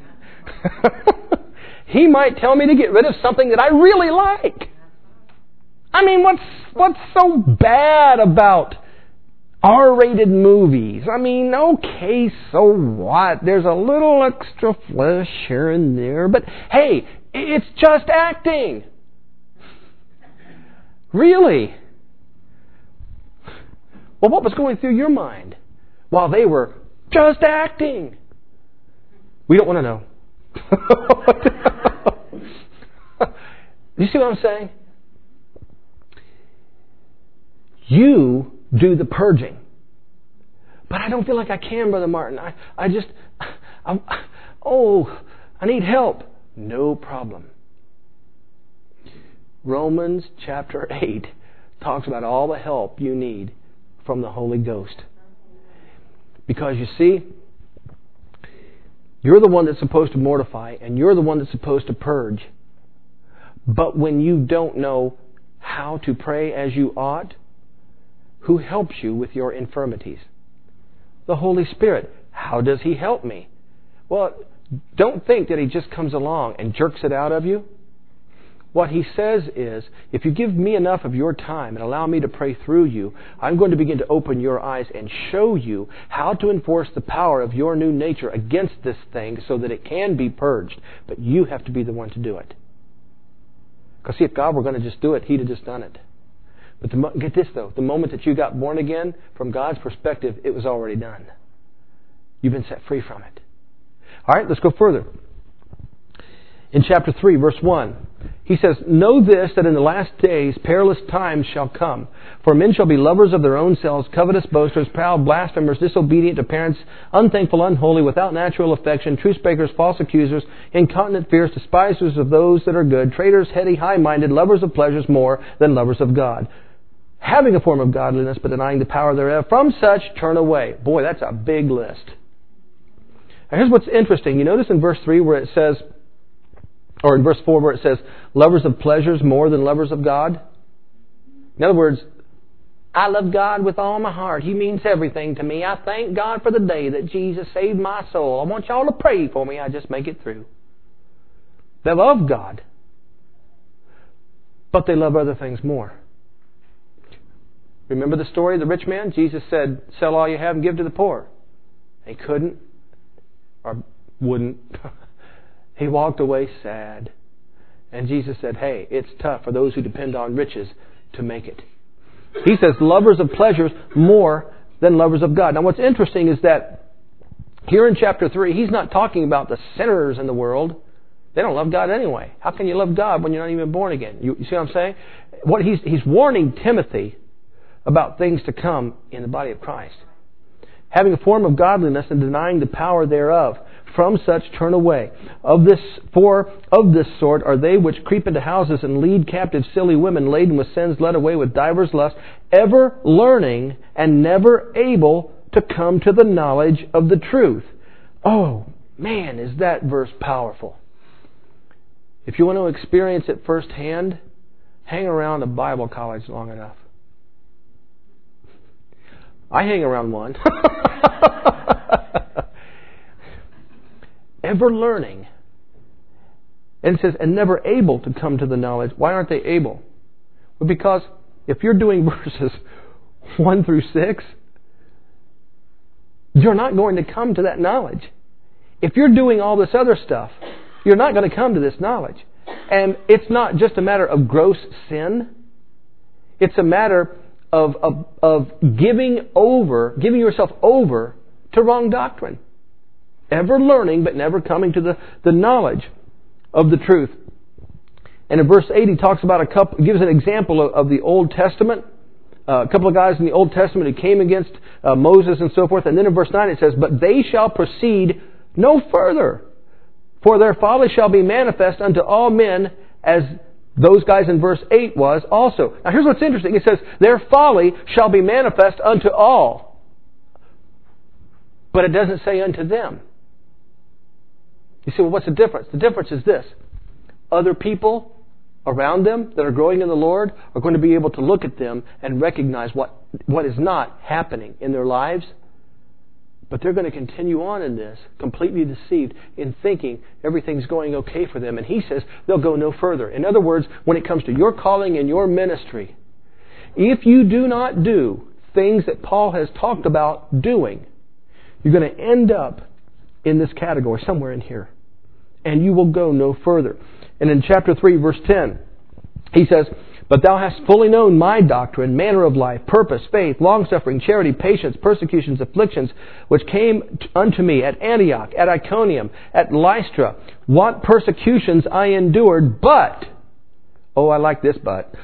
He might tell me to get rid of something that I really like. I mean, what's what's so bad about R-rated movies? I mean, okay, so what? There's a little extra flesh here and there, but hey, it's just acting. Really? Well, what was going through your mind while they were just acting? We don't want to know. You see what I'm saying? You do the purging. But I don't feel like I can, Brother Martin. I, I just, I'm, oh, I need help. No problem. Romans chapter eight talks about all the help you need from the Holy Ghost. Because you see, you're the one that's supposed to mortify, and you're the one that's supposed to purge. But when you don't know how to pray as you ought, who helps you with your infirmities? The Holy Spirit. How does He help me? Well, don't think that He just comes along and jerks it out of you. What He says is, if you give me enough of your time and allow me to pray through you, I'm going to begin to open your eyes and show you how to enforce the power of your new nature against this thing so that it can be purged. But you have to be the one to do it. Because see, if God were going to just do it, He'd have just done it. But the, get this though, the moment that you got born again, from God's perspective, it was already done. You've been set free from it. All right, let's go further. In chapter three, verse one, he says, "Know this, that in the last days perilous times shall come. For men shall be lovers of their own selves, covetous, boasters, proud, blasphemers, disobedient to parents, unthankful, unholy, without natural affection, truce breakers, false accusers, incontinent, fierce, despisers of those that are good, traitors, heady, high-minded, lovers of pleasures more than lovers of God, having a form of godliness, but denying the power thereof. From such turn away." Boy, that's a big list. Now here's what's interesting. You notice in verse three where it says, or in verse four where it says, lovers of pleasures more than lovers of God. In other words, I love God with all my heart. He means everything to me. I thank God for the day that Jesus saved my soul. I want y'all to pray for me. I just make it through. They love God, but they love other things more. Remember the story of the rich man? Jesus said, sell all you have and give to the poor. He couldn't or wouldn't. He walked away sad. And Jesus said, hey, it's tough for those who depend on riches to make it. He says lovers of pleasures more than lovers of God. Now what's interesting is that here in chapter three, he's not talking about the sinners in the world. They don't love God anyway. How can you love God when you're not even born again? You, you see what I'm saying? What he's, he's warning Timothy about things to come in the body of Christ. Having a form of godliness and denying the power thereof. From such turn away. Of this, for of this sort are they which creep into houses and lead captive silly women laden with sins, led away with divers lusts, ever learning and never able to come to the knowledge of the truth. Oh, man, is that verse powerful. If you want to experience it firsthand, hang around a Bible college long enough. I hang around one. Ever learning. And it says, and never able to come to the knowledge. Why aren't they able? Well, because if you're doing verses one through six, you're not going to come to that knowledge. If you're doing all this other stuff, you're not going to come to this knowledge. And it's not just a matter of gross sin. It's a matter of, of, of giving over, giving yourself over to wrong doctrine. Ever learning, but never coming to the, the knowledge of the truth. And in verse eight, he talks about a couple, gives an example of, of the Old Testament. Uh, a couple of guys in the Old Testament who came against uh, Moses and so forth. And then in verse nine it says, but they shall proceed no further, for their folly shall be manifest unto all men, as those guys in verse eight was also. Now here's what's interesting. It says, their folly shall be manifest unto all. But it doesn't say unto them. You say, well, what's the difference? The difference is this. Other people around them that are growing in the Lord are going to be able to look at them and recognize what, what is not happening in their lives. But they're going to continue on in this, completely deceived in thinking everything's going okay for them. And he says they'll go no further. In other words, when it comes to your calling and your ministry, if you do not do things that Paul has talked about doing, you're going to end up in this category, somewhere in here. And you will go no further. And in chapter three, verse ten, he says, But thou hast fully known my doctrine, manner of life, purpose, faith, longsuffering, charity, patience, persecutions, afflictions, which came unto me at Antioch, at Iconium, at Lystra, what persecutions I endured, but, oh, I like this but,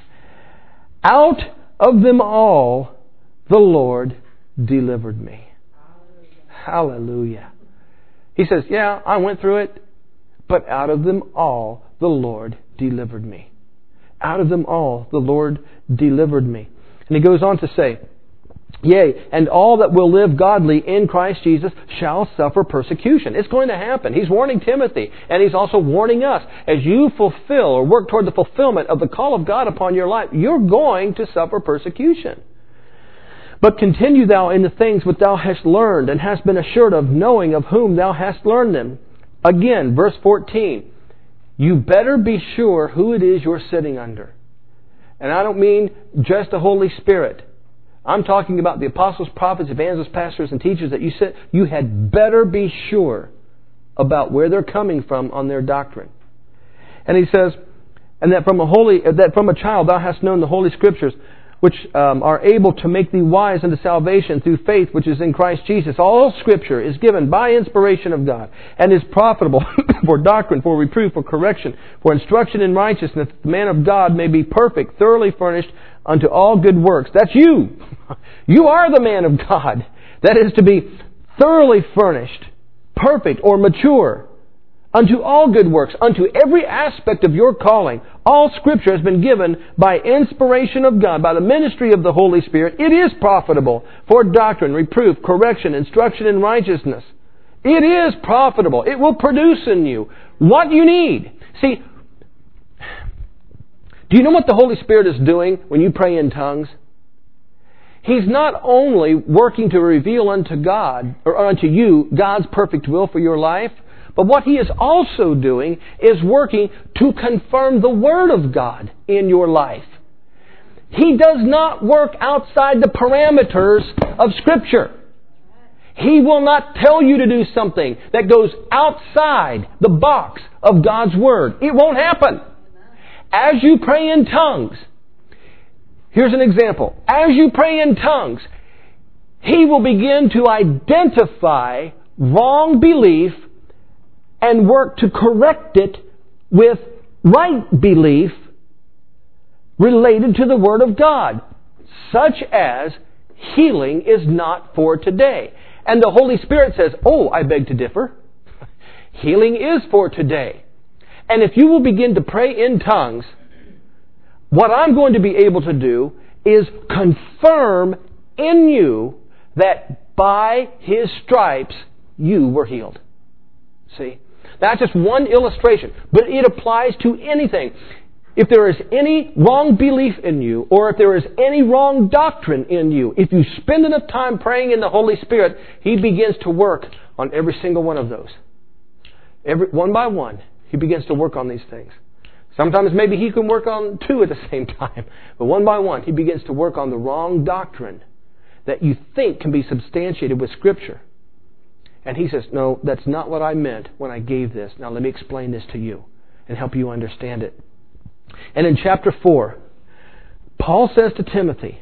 out of them all the Lord delivered me. Hallelujah. He says, yeah, I went through it, but out of them all the Lord delivered me. Out of them all the Lord delivered me. And he goes on to say, yea, and all that will live godly in Christ Jesus shall suffer persecution. It's going to happen. He's warning Timothy, and he's also warning us. As you fulfill or work toward the fulfillment of the call of God upon your life, you're going to suffer persecution. But continue thou in the things which thou hast learned, and hast been assured of, knowing of whom thou hast learned them. Again, verse fourteen. You better be sure who it is you're sitting under. And I don't mean just the Holy Spirit. I'm talking about the apostles, prophets, evangelists, pastors, and teachers that you sit. You had better be sure about where they're coming from on their doctrine. And he says, and that from a holy, that from a child thou hast known the Holy Scriptures, which um, are able to make thee wise unto salvation through faith which is in Christ Jesus. All Scripture is given by inspiration of God, and is profitable for doctrine, for reproof, for correction, for instruction in righteousness, that the man of God may be perfect, thoroughly furnished unto all good works. That's you. You are the man of God. That is to be thoroughly furnished, perfect or mature, unto all good works, unto every aspect of your calling. All Scripture has been given by inspiration of God, by the ministry of the Holy Spirit. It is profitable for doctrine, reproof, correction, instruction in righteousness. It is profitable. It will produce in you what you need. See, do you know what the Holy Spirit is doing when you pray in tongues? He's not only working to reveal unto God, or unto you, God's perfect will for your life, but what He is also doing is working to confirm the Word of God in your life. He does not work outside the parameters of Scripture. He will not tell you to do something that goes outside the box of God's Word. It won't happen. As you pray in tongues, here's an example. As you pray in tongues, He will begin to identify wrong belief and work to correct it with right belief related to the Word of God, such as healing is not for today. And the Holy Spirit says, oh, I beg to differ. Healing is for today. And if you will begin to pray in tongues, what I'm going to be able to do is confirm in you that by His stripes you were healed. See? That's just one illustration, but it applies to anything. If there is any wrong belief in you, or if there is any wrong doctrine in you, if you spend enough time praying in the Holy Spirit, He begins to work on every single one of those. Every, one by one, He begins to work on these things. Sometimes maybe He can work on two at the same time, but one by one, He begins to work on the wrong doctrine that you think can be substantiated with Scripture. And He says, no, that's not what I meant when I gave this. Now let me explain this to you and help you understand it. And in chapter four, Paul says to Timothy,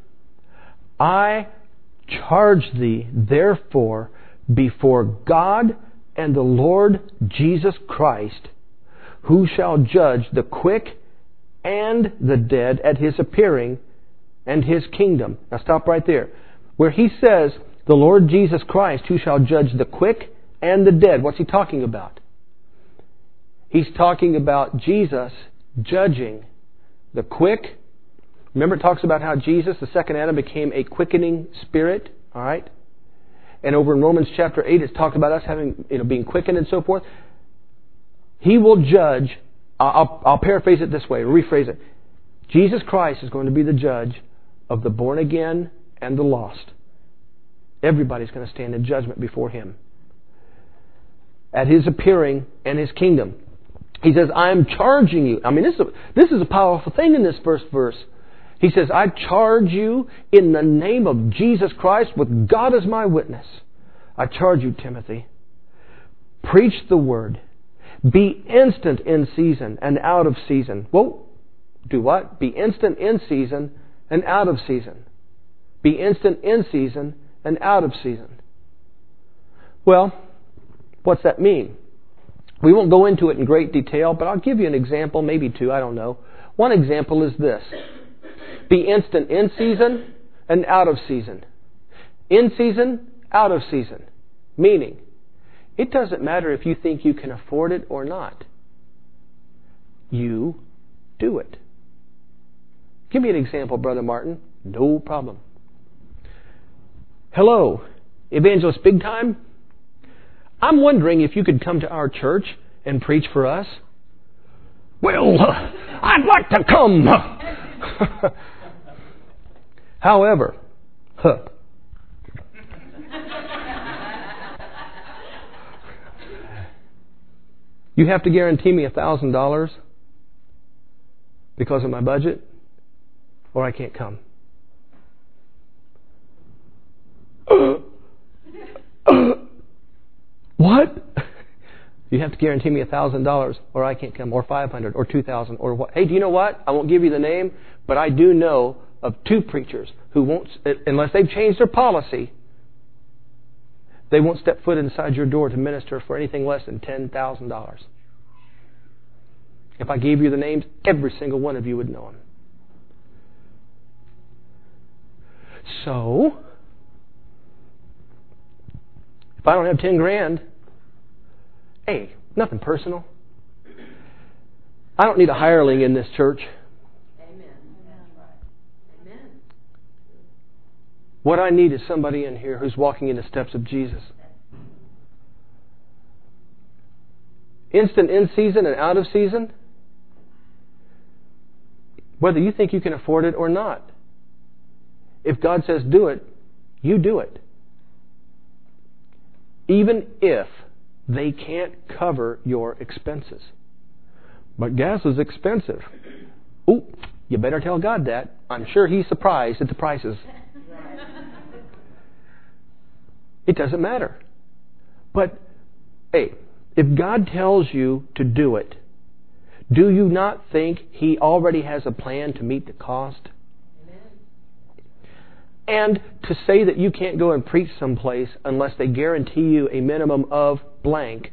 I charge thee therefore before God and the Lord Jesus Christ, who shall judge the quick and the dead at His appearing and His kingdom. Now stop right there. Where he says, the Lord Jesus Christ, who shall judge the quick and the dead. What's he talking about? He's talking about Jesus judging the quick. Remember, it talks about how Jesus, the second Adam, became a quickening spirit. All right? And over in Romans chapter eight, it's talked about us having, you know, being quickened and so forth. He will judge. I'll, I'll paraphrase it this way, rephrase it. Jesus Christ is going to be the judge of the born again and the lost. Everybody's going to stand in judgment before Him at His appearing and His kingdom. He says, I am charging you. I mean, this is a, this is a powerful thing in this first verse. He says, I charge you in the name of Jesus Christ, with God as my witness. I charge you, Timothy. Preach the word. Be instant in season and out of season. Well, do what? Be instant in season and out of season. Be instant in season and out of season. Well, what's that mean? We won't go into it in great detail, but I'll give you an example, maybe two, I don't know. One example is this. Be instant in season and out of season. In season, out of season. Meaning, it doesn't matter if you think you can afford it or not. You do it. Give me an example, Brother Martin. No problem. Hello, Evangelist Big Time. I'm wondering if you could come to our church and preach for us. Well, uh, I'd like to come. However, huh, you have to guarantee me a thousand dollars because of my budget, or I can't come. Uh, uh, what? You have to guarantee me a thousand dollars, or I can't come, or five hundred, or two thousand, or what? Hey, do you know what? I won't give you the name, but I do know of two preachers who won't, unless they've changed their policy, they won't step foot inside your door to minister for anything less than ten thousand dollars. If I gave you the names, every single one of you would know them. So, if I don't have ten grand, hey, nothing personal. I don't need a hireling in this church. Amen. Amen. What I need is somebody in here who's walking in the steps of Jesus. Instant in season and out of season. Whether you think you can afford it or not. If God says do it, you do it. Even if they can't cover your expenses. But gas is expensive. Oh, you better tell God that. I'm sure He's surprised at the prices. It doesn't matter. But, hey, if God tells you to do it, do you not think He already has a plan to meet the cost? And to say that you can't go and preach someplace unless they guarantee you a minimum of blank.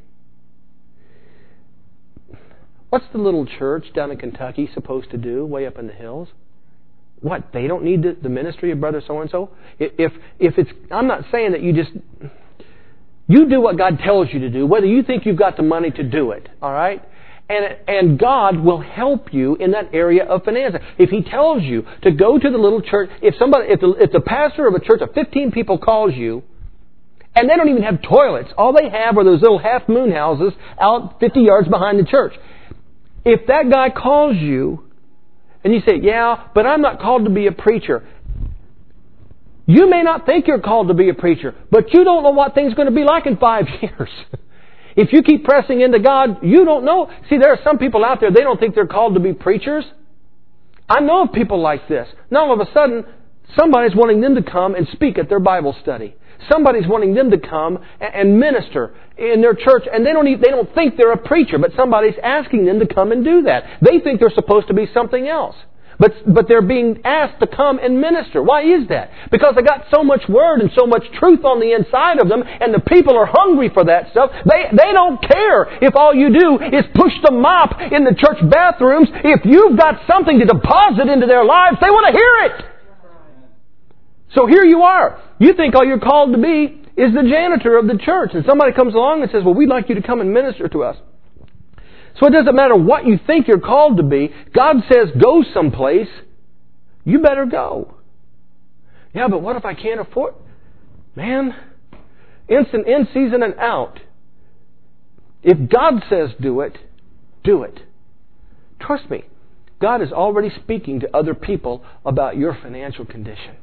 What's the little church down in Kentucky supposed to do way up in the hills? What, they don't need the, the ministry of Brother so-and-so? If, if it's, I'm not saying that you just, you do what God tells you to do, whether you think you've got the money to do it, all right? And, and God will help you in that area of finances. If He tells you to go to the little church, if somebody, if the, if the pastor of a church of fifteen people calls you, and they don't even have toilets, all they have are those little half moon houses out fifty yards behind the church. If that guy calls you, and you say, yeah, but I'm not called to be a preacher. You may not think you're called to be a preacher, but you don't know what things are going to be like in five years. If you keep pressing into God, you don't know. See, there are some people out there, they don't think they're called to be preachers. I know of people like this. Now all of a sudden, somebody's wanting them to come and speak at their Bible study. Somebody's wanting them to come and minister in their church, and they don't even, they don't think they're a preacher, but somebody's asking them to come and do that. They think they're supposed to be something else. But but they're being asked to come and minister. Why is that? Because they got so much Word and so much truth on the inside of them, and the people are hungry for that stuff. They they don't care if all you do is push the mop in the church bathrooms. If you've got something to deposit into their lives, they want to hear it. So here you are. You think all you're called to be is the janitor of the church. And somebody comes along and says, well, we'd like you to come and minister to us. So it doesn't matter what you think you're called to be. God says go someplace. You better go. Yeah, but what if I can't afford? Man, instant in season and out. If God says do it, do it. Trust me, God is already speaking to other people about your financial condition.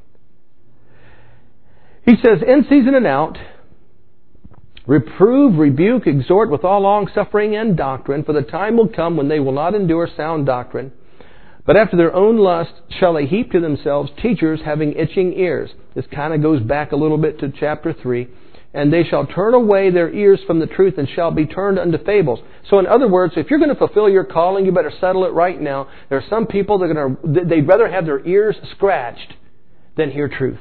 He says in season and out, reprove, rebuke, exhort with all long-suffering and doctrine, for the time will come when they will not endure sound doctrine, but after their own lust shall they heap to themselves teachers having itching ears. This kind of goes back a little bit to chapter three, and they shall turn away their ears from the truth and shall be turned unto fables. So in other words, if you're going to fulfill your calling, you better settle it right now. There are some people that are going to, they'd rather have their ears scratched than hear truth.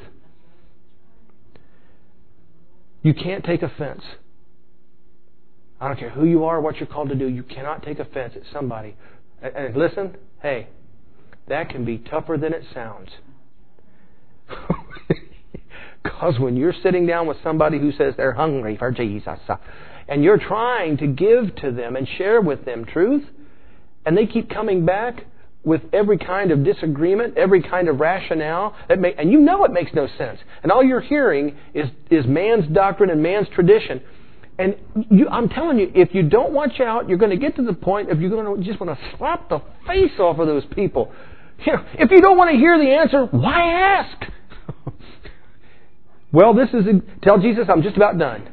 You can't take offense. I don't care who you are, what you're called to do. You cannot take offense at somebody. And listen, hey, that can be tougher than it sounds. Because when you're sitting down with somebody who says they're hungry for Jesus, and you're trying to give to them and share with them truth, and they keep coming back with every kind of disagreement, every kind of rationale, that may, and you know it makes no sense. And all you're hearing is, is man's doctrine and man's tradition. And you, I'm telling you, if you don't watch out, you're going to get to the point of you're going to just want to slap the face off of those people. You know, if you don't want to hear the answer, why ask? Well, this is a, tell Jesus I'm just about done.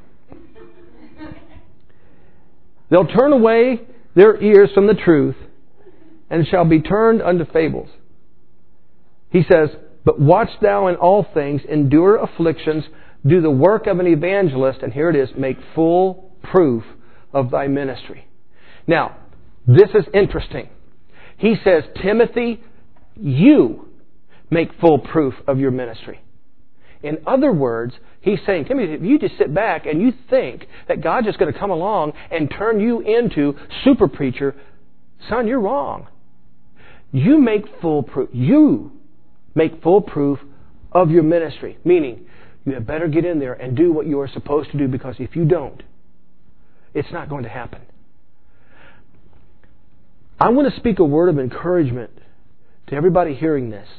They'll turn away their ears from the truth and shall be turned unto fables. He says, but watch thou in all things, endure afflictions, do the work of an evangelist, and here it is, make full proof of thy ministry. Now, this is interesting. He says, Timothy, you make full proof of your ministry. In other words, he's saying, Timothy, if you just sit back and you think that God's just going to come along and turn you into super preacher, son, you're wrong. You make full proof. You make full proof of your ministry. Meaning, you had better get in there and do what you are supposed to do, because if you don't, it's not going to happen. I want to speak a word of encouragement to everybody hearing this.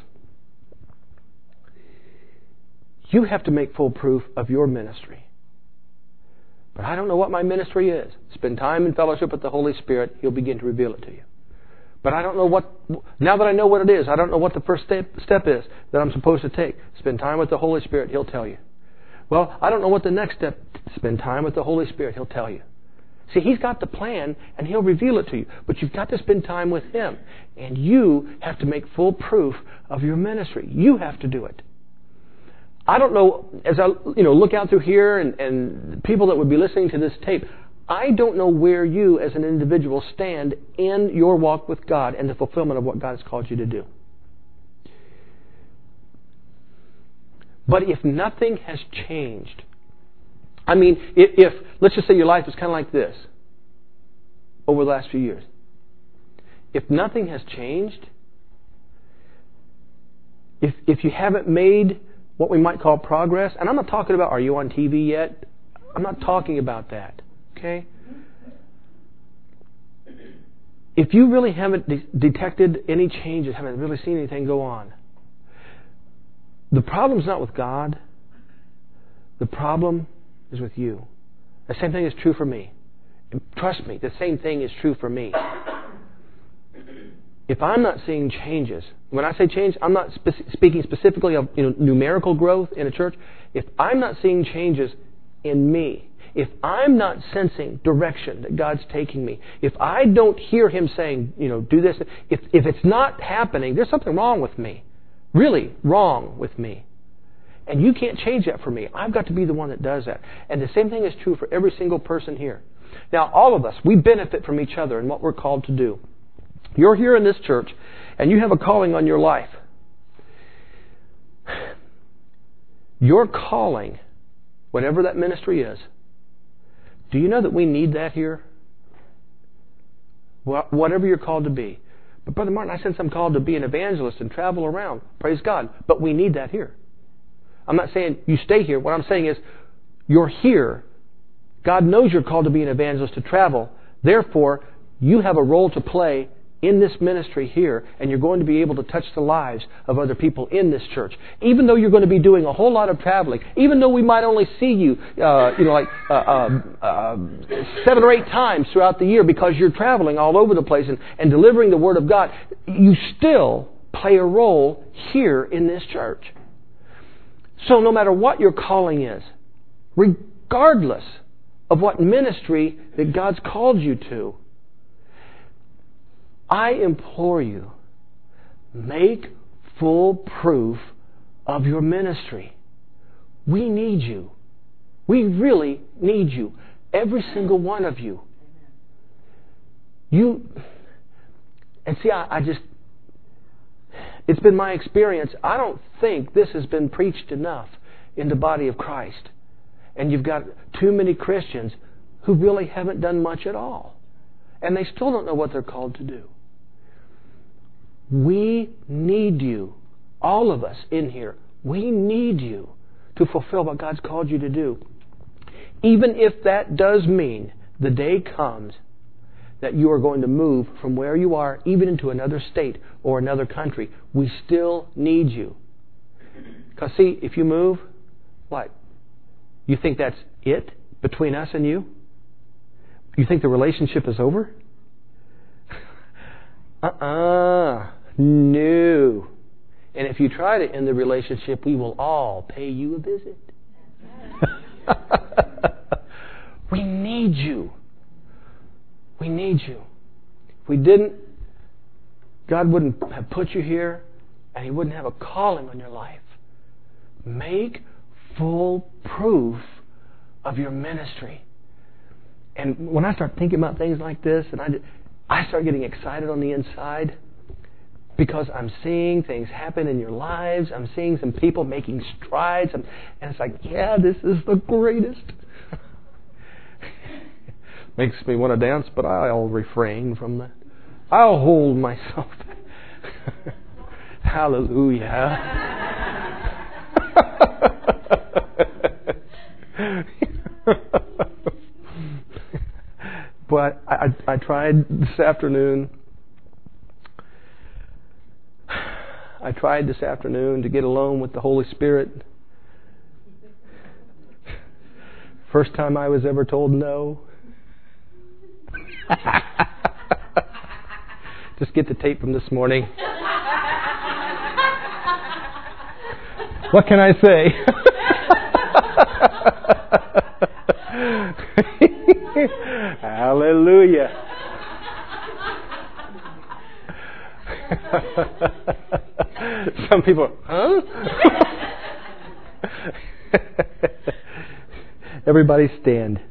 You have to make full proof of your ministry. But I don't know what my ministry is. Spend time in fellowship with the Holy Spirit. He'll begin to reveal it to you. But I don't know what, now that I know what it is, I don't know what the first step, step is that I'm supposed to take. Spend time with the Holy Spirit. He'll tell you. Well, I don't know what the next step, spend time with the Holy Spirit. He'll tell you. See, He's got the plan and He'll reveal it to you. But you've got to spend time with Him. And you have to make full proof of your ministry. You have to do it. I don't know, as I you know look out through here and, and people that would be listening to this tape, I don't know where you as an individual stand in your walk with God and the fulfillment of what God has called you to do. But if nothing has changed, I mean, if, if let's just say your life is kind of like this over the last few years. If nothing has changed, if if you haven't made what we might call progress, and I'm not talking about are you on T V yet? I'm not talking about that. Okay? If you really haven't de- detected any changes, haven't really seen anything go on, the problem's not with God. The problem is with you. The same thing is true for me. And trust me, the same thing is true for me. If I'm not seeing changes, when I say change, I'm not spe- speaking specifically of you know, numerical growth in a church. If I'm not seeing changes in me, if I'm not sensing direction that God's taking me, if I don't hear Him saying, you know, do this, if if it's not happening, there's something wrong with me. Really wrong with me. And you can't change that for me. I've got to be the one that does that. And the same thing is true for every single person here. Now, all of us, we benefit from each other in what we're called to do. You're here in this church, and you have a calling on your life. Your calling, whatever that ministry is, do you know that we need that here? Well, whatever you're called to be. But Brother Martin, I sense I'm called to be an evangelist and travel around. Praise God. But we need that here. I'm not saying you stay here. What I'm saying is you're here. God knows you're called to be an evangelist to travel. Therefore, you have a role to play in this ministry here, and you're going to be able to touch the lives of other people in this church. Even though you're going to be doing a whole lot of traveling, even though we might only see you, uh, you know, like uh, uh, uh, seven or eight times throughout the year because you're traveling all over the place and, and delivering the Word of God, you still play a role here in this church. So no matter what your calling is, regardless of what ministry that God's called you to, I implore you, make full proof of your ministry. We need you. We really need you. Every single one of you. You, and see, I, I just, it's been my experience. I don't think this has been preached enough in the body of Christ. And you've got too many Christians who really haven't done much at all. And they still don't know what they're called to do. We need you. All of us in here, we need you to fulfill what God's called you to do. Even if that does mean the day comes that you are going to move from where you are, even into another state or another country, we still need you. Because see, if you move, what? You think that's it between us and you? You think the relationship is over? Uh-uh. No. And if you try to end the relationship, we will all pay you a visit. We need you. We need you. If we didn't, God wouldn't have put you here, and He wouldn't have a calling on your life. Make full proof of your ministry. And when I start thinking about things like this, and I, I start getting excited on the inside, because I'm seeing things happen in your lives. I'm seeing some people making strides. And, and it's like, yeah, this is the greatest. Makes me want to dance, but I'll refrain from that. I'll hold myself. Hallelujah. But I, I, I tried this afternoon. I tried this afternoon to get alone with the Holy Spirit. First time I was ever told no. Just get the tape from this morning. What can I say? Hallelujah. Some people, huh? Everybody stand.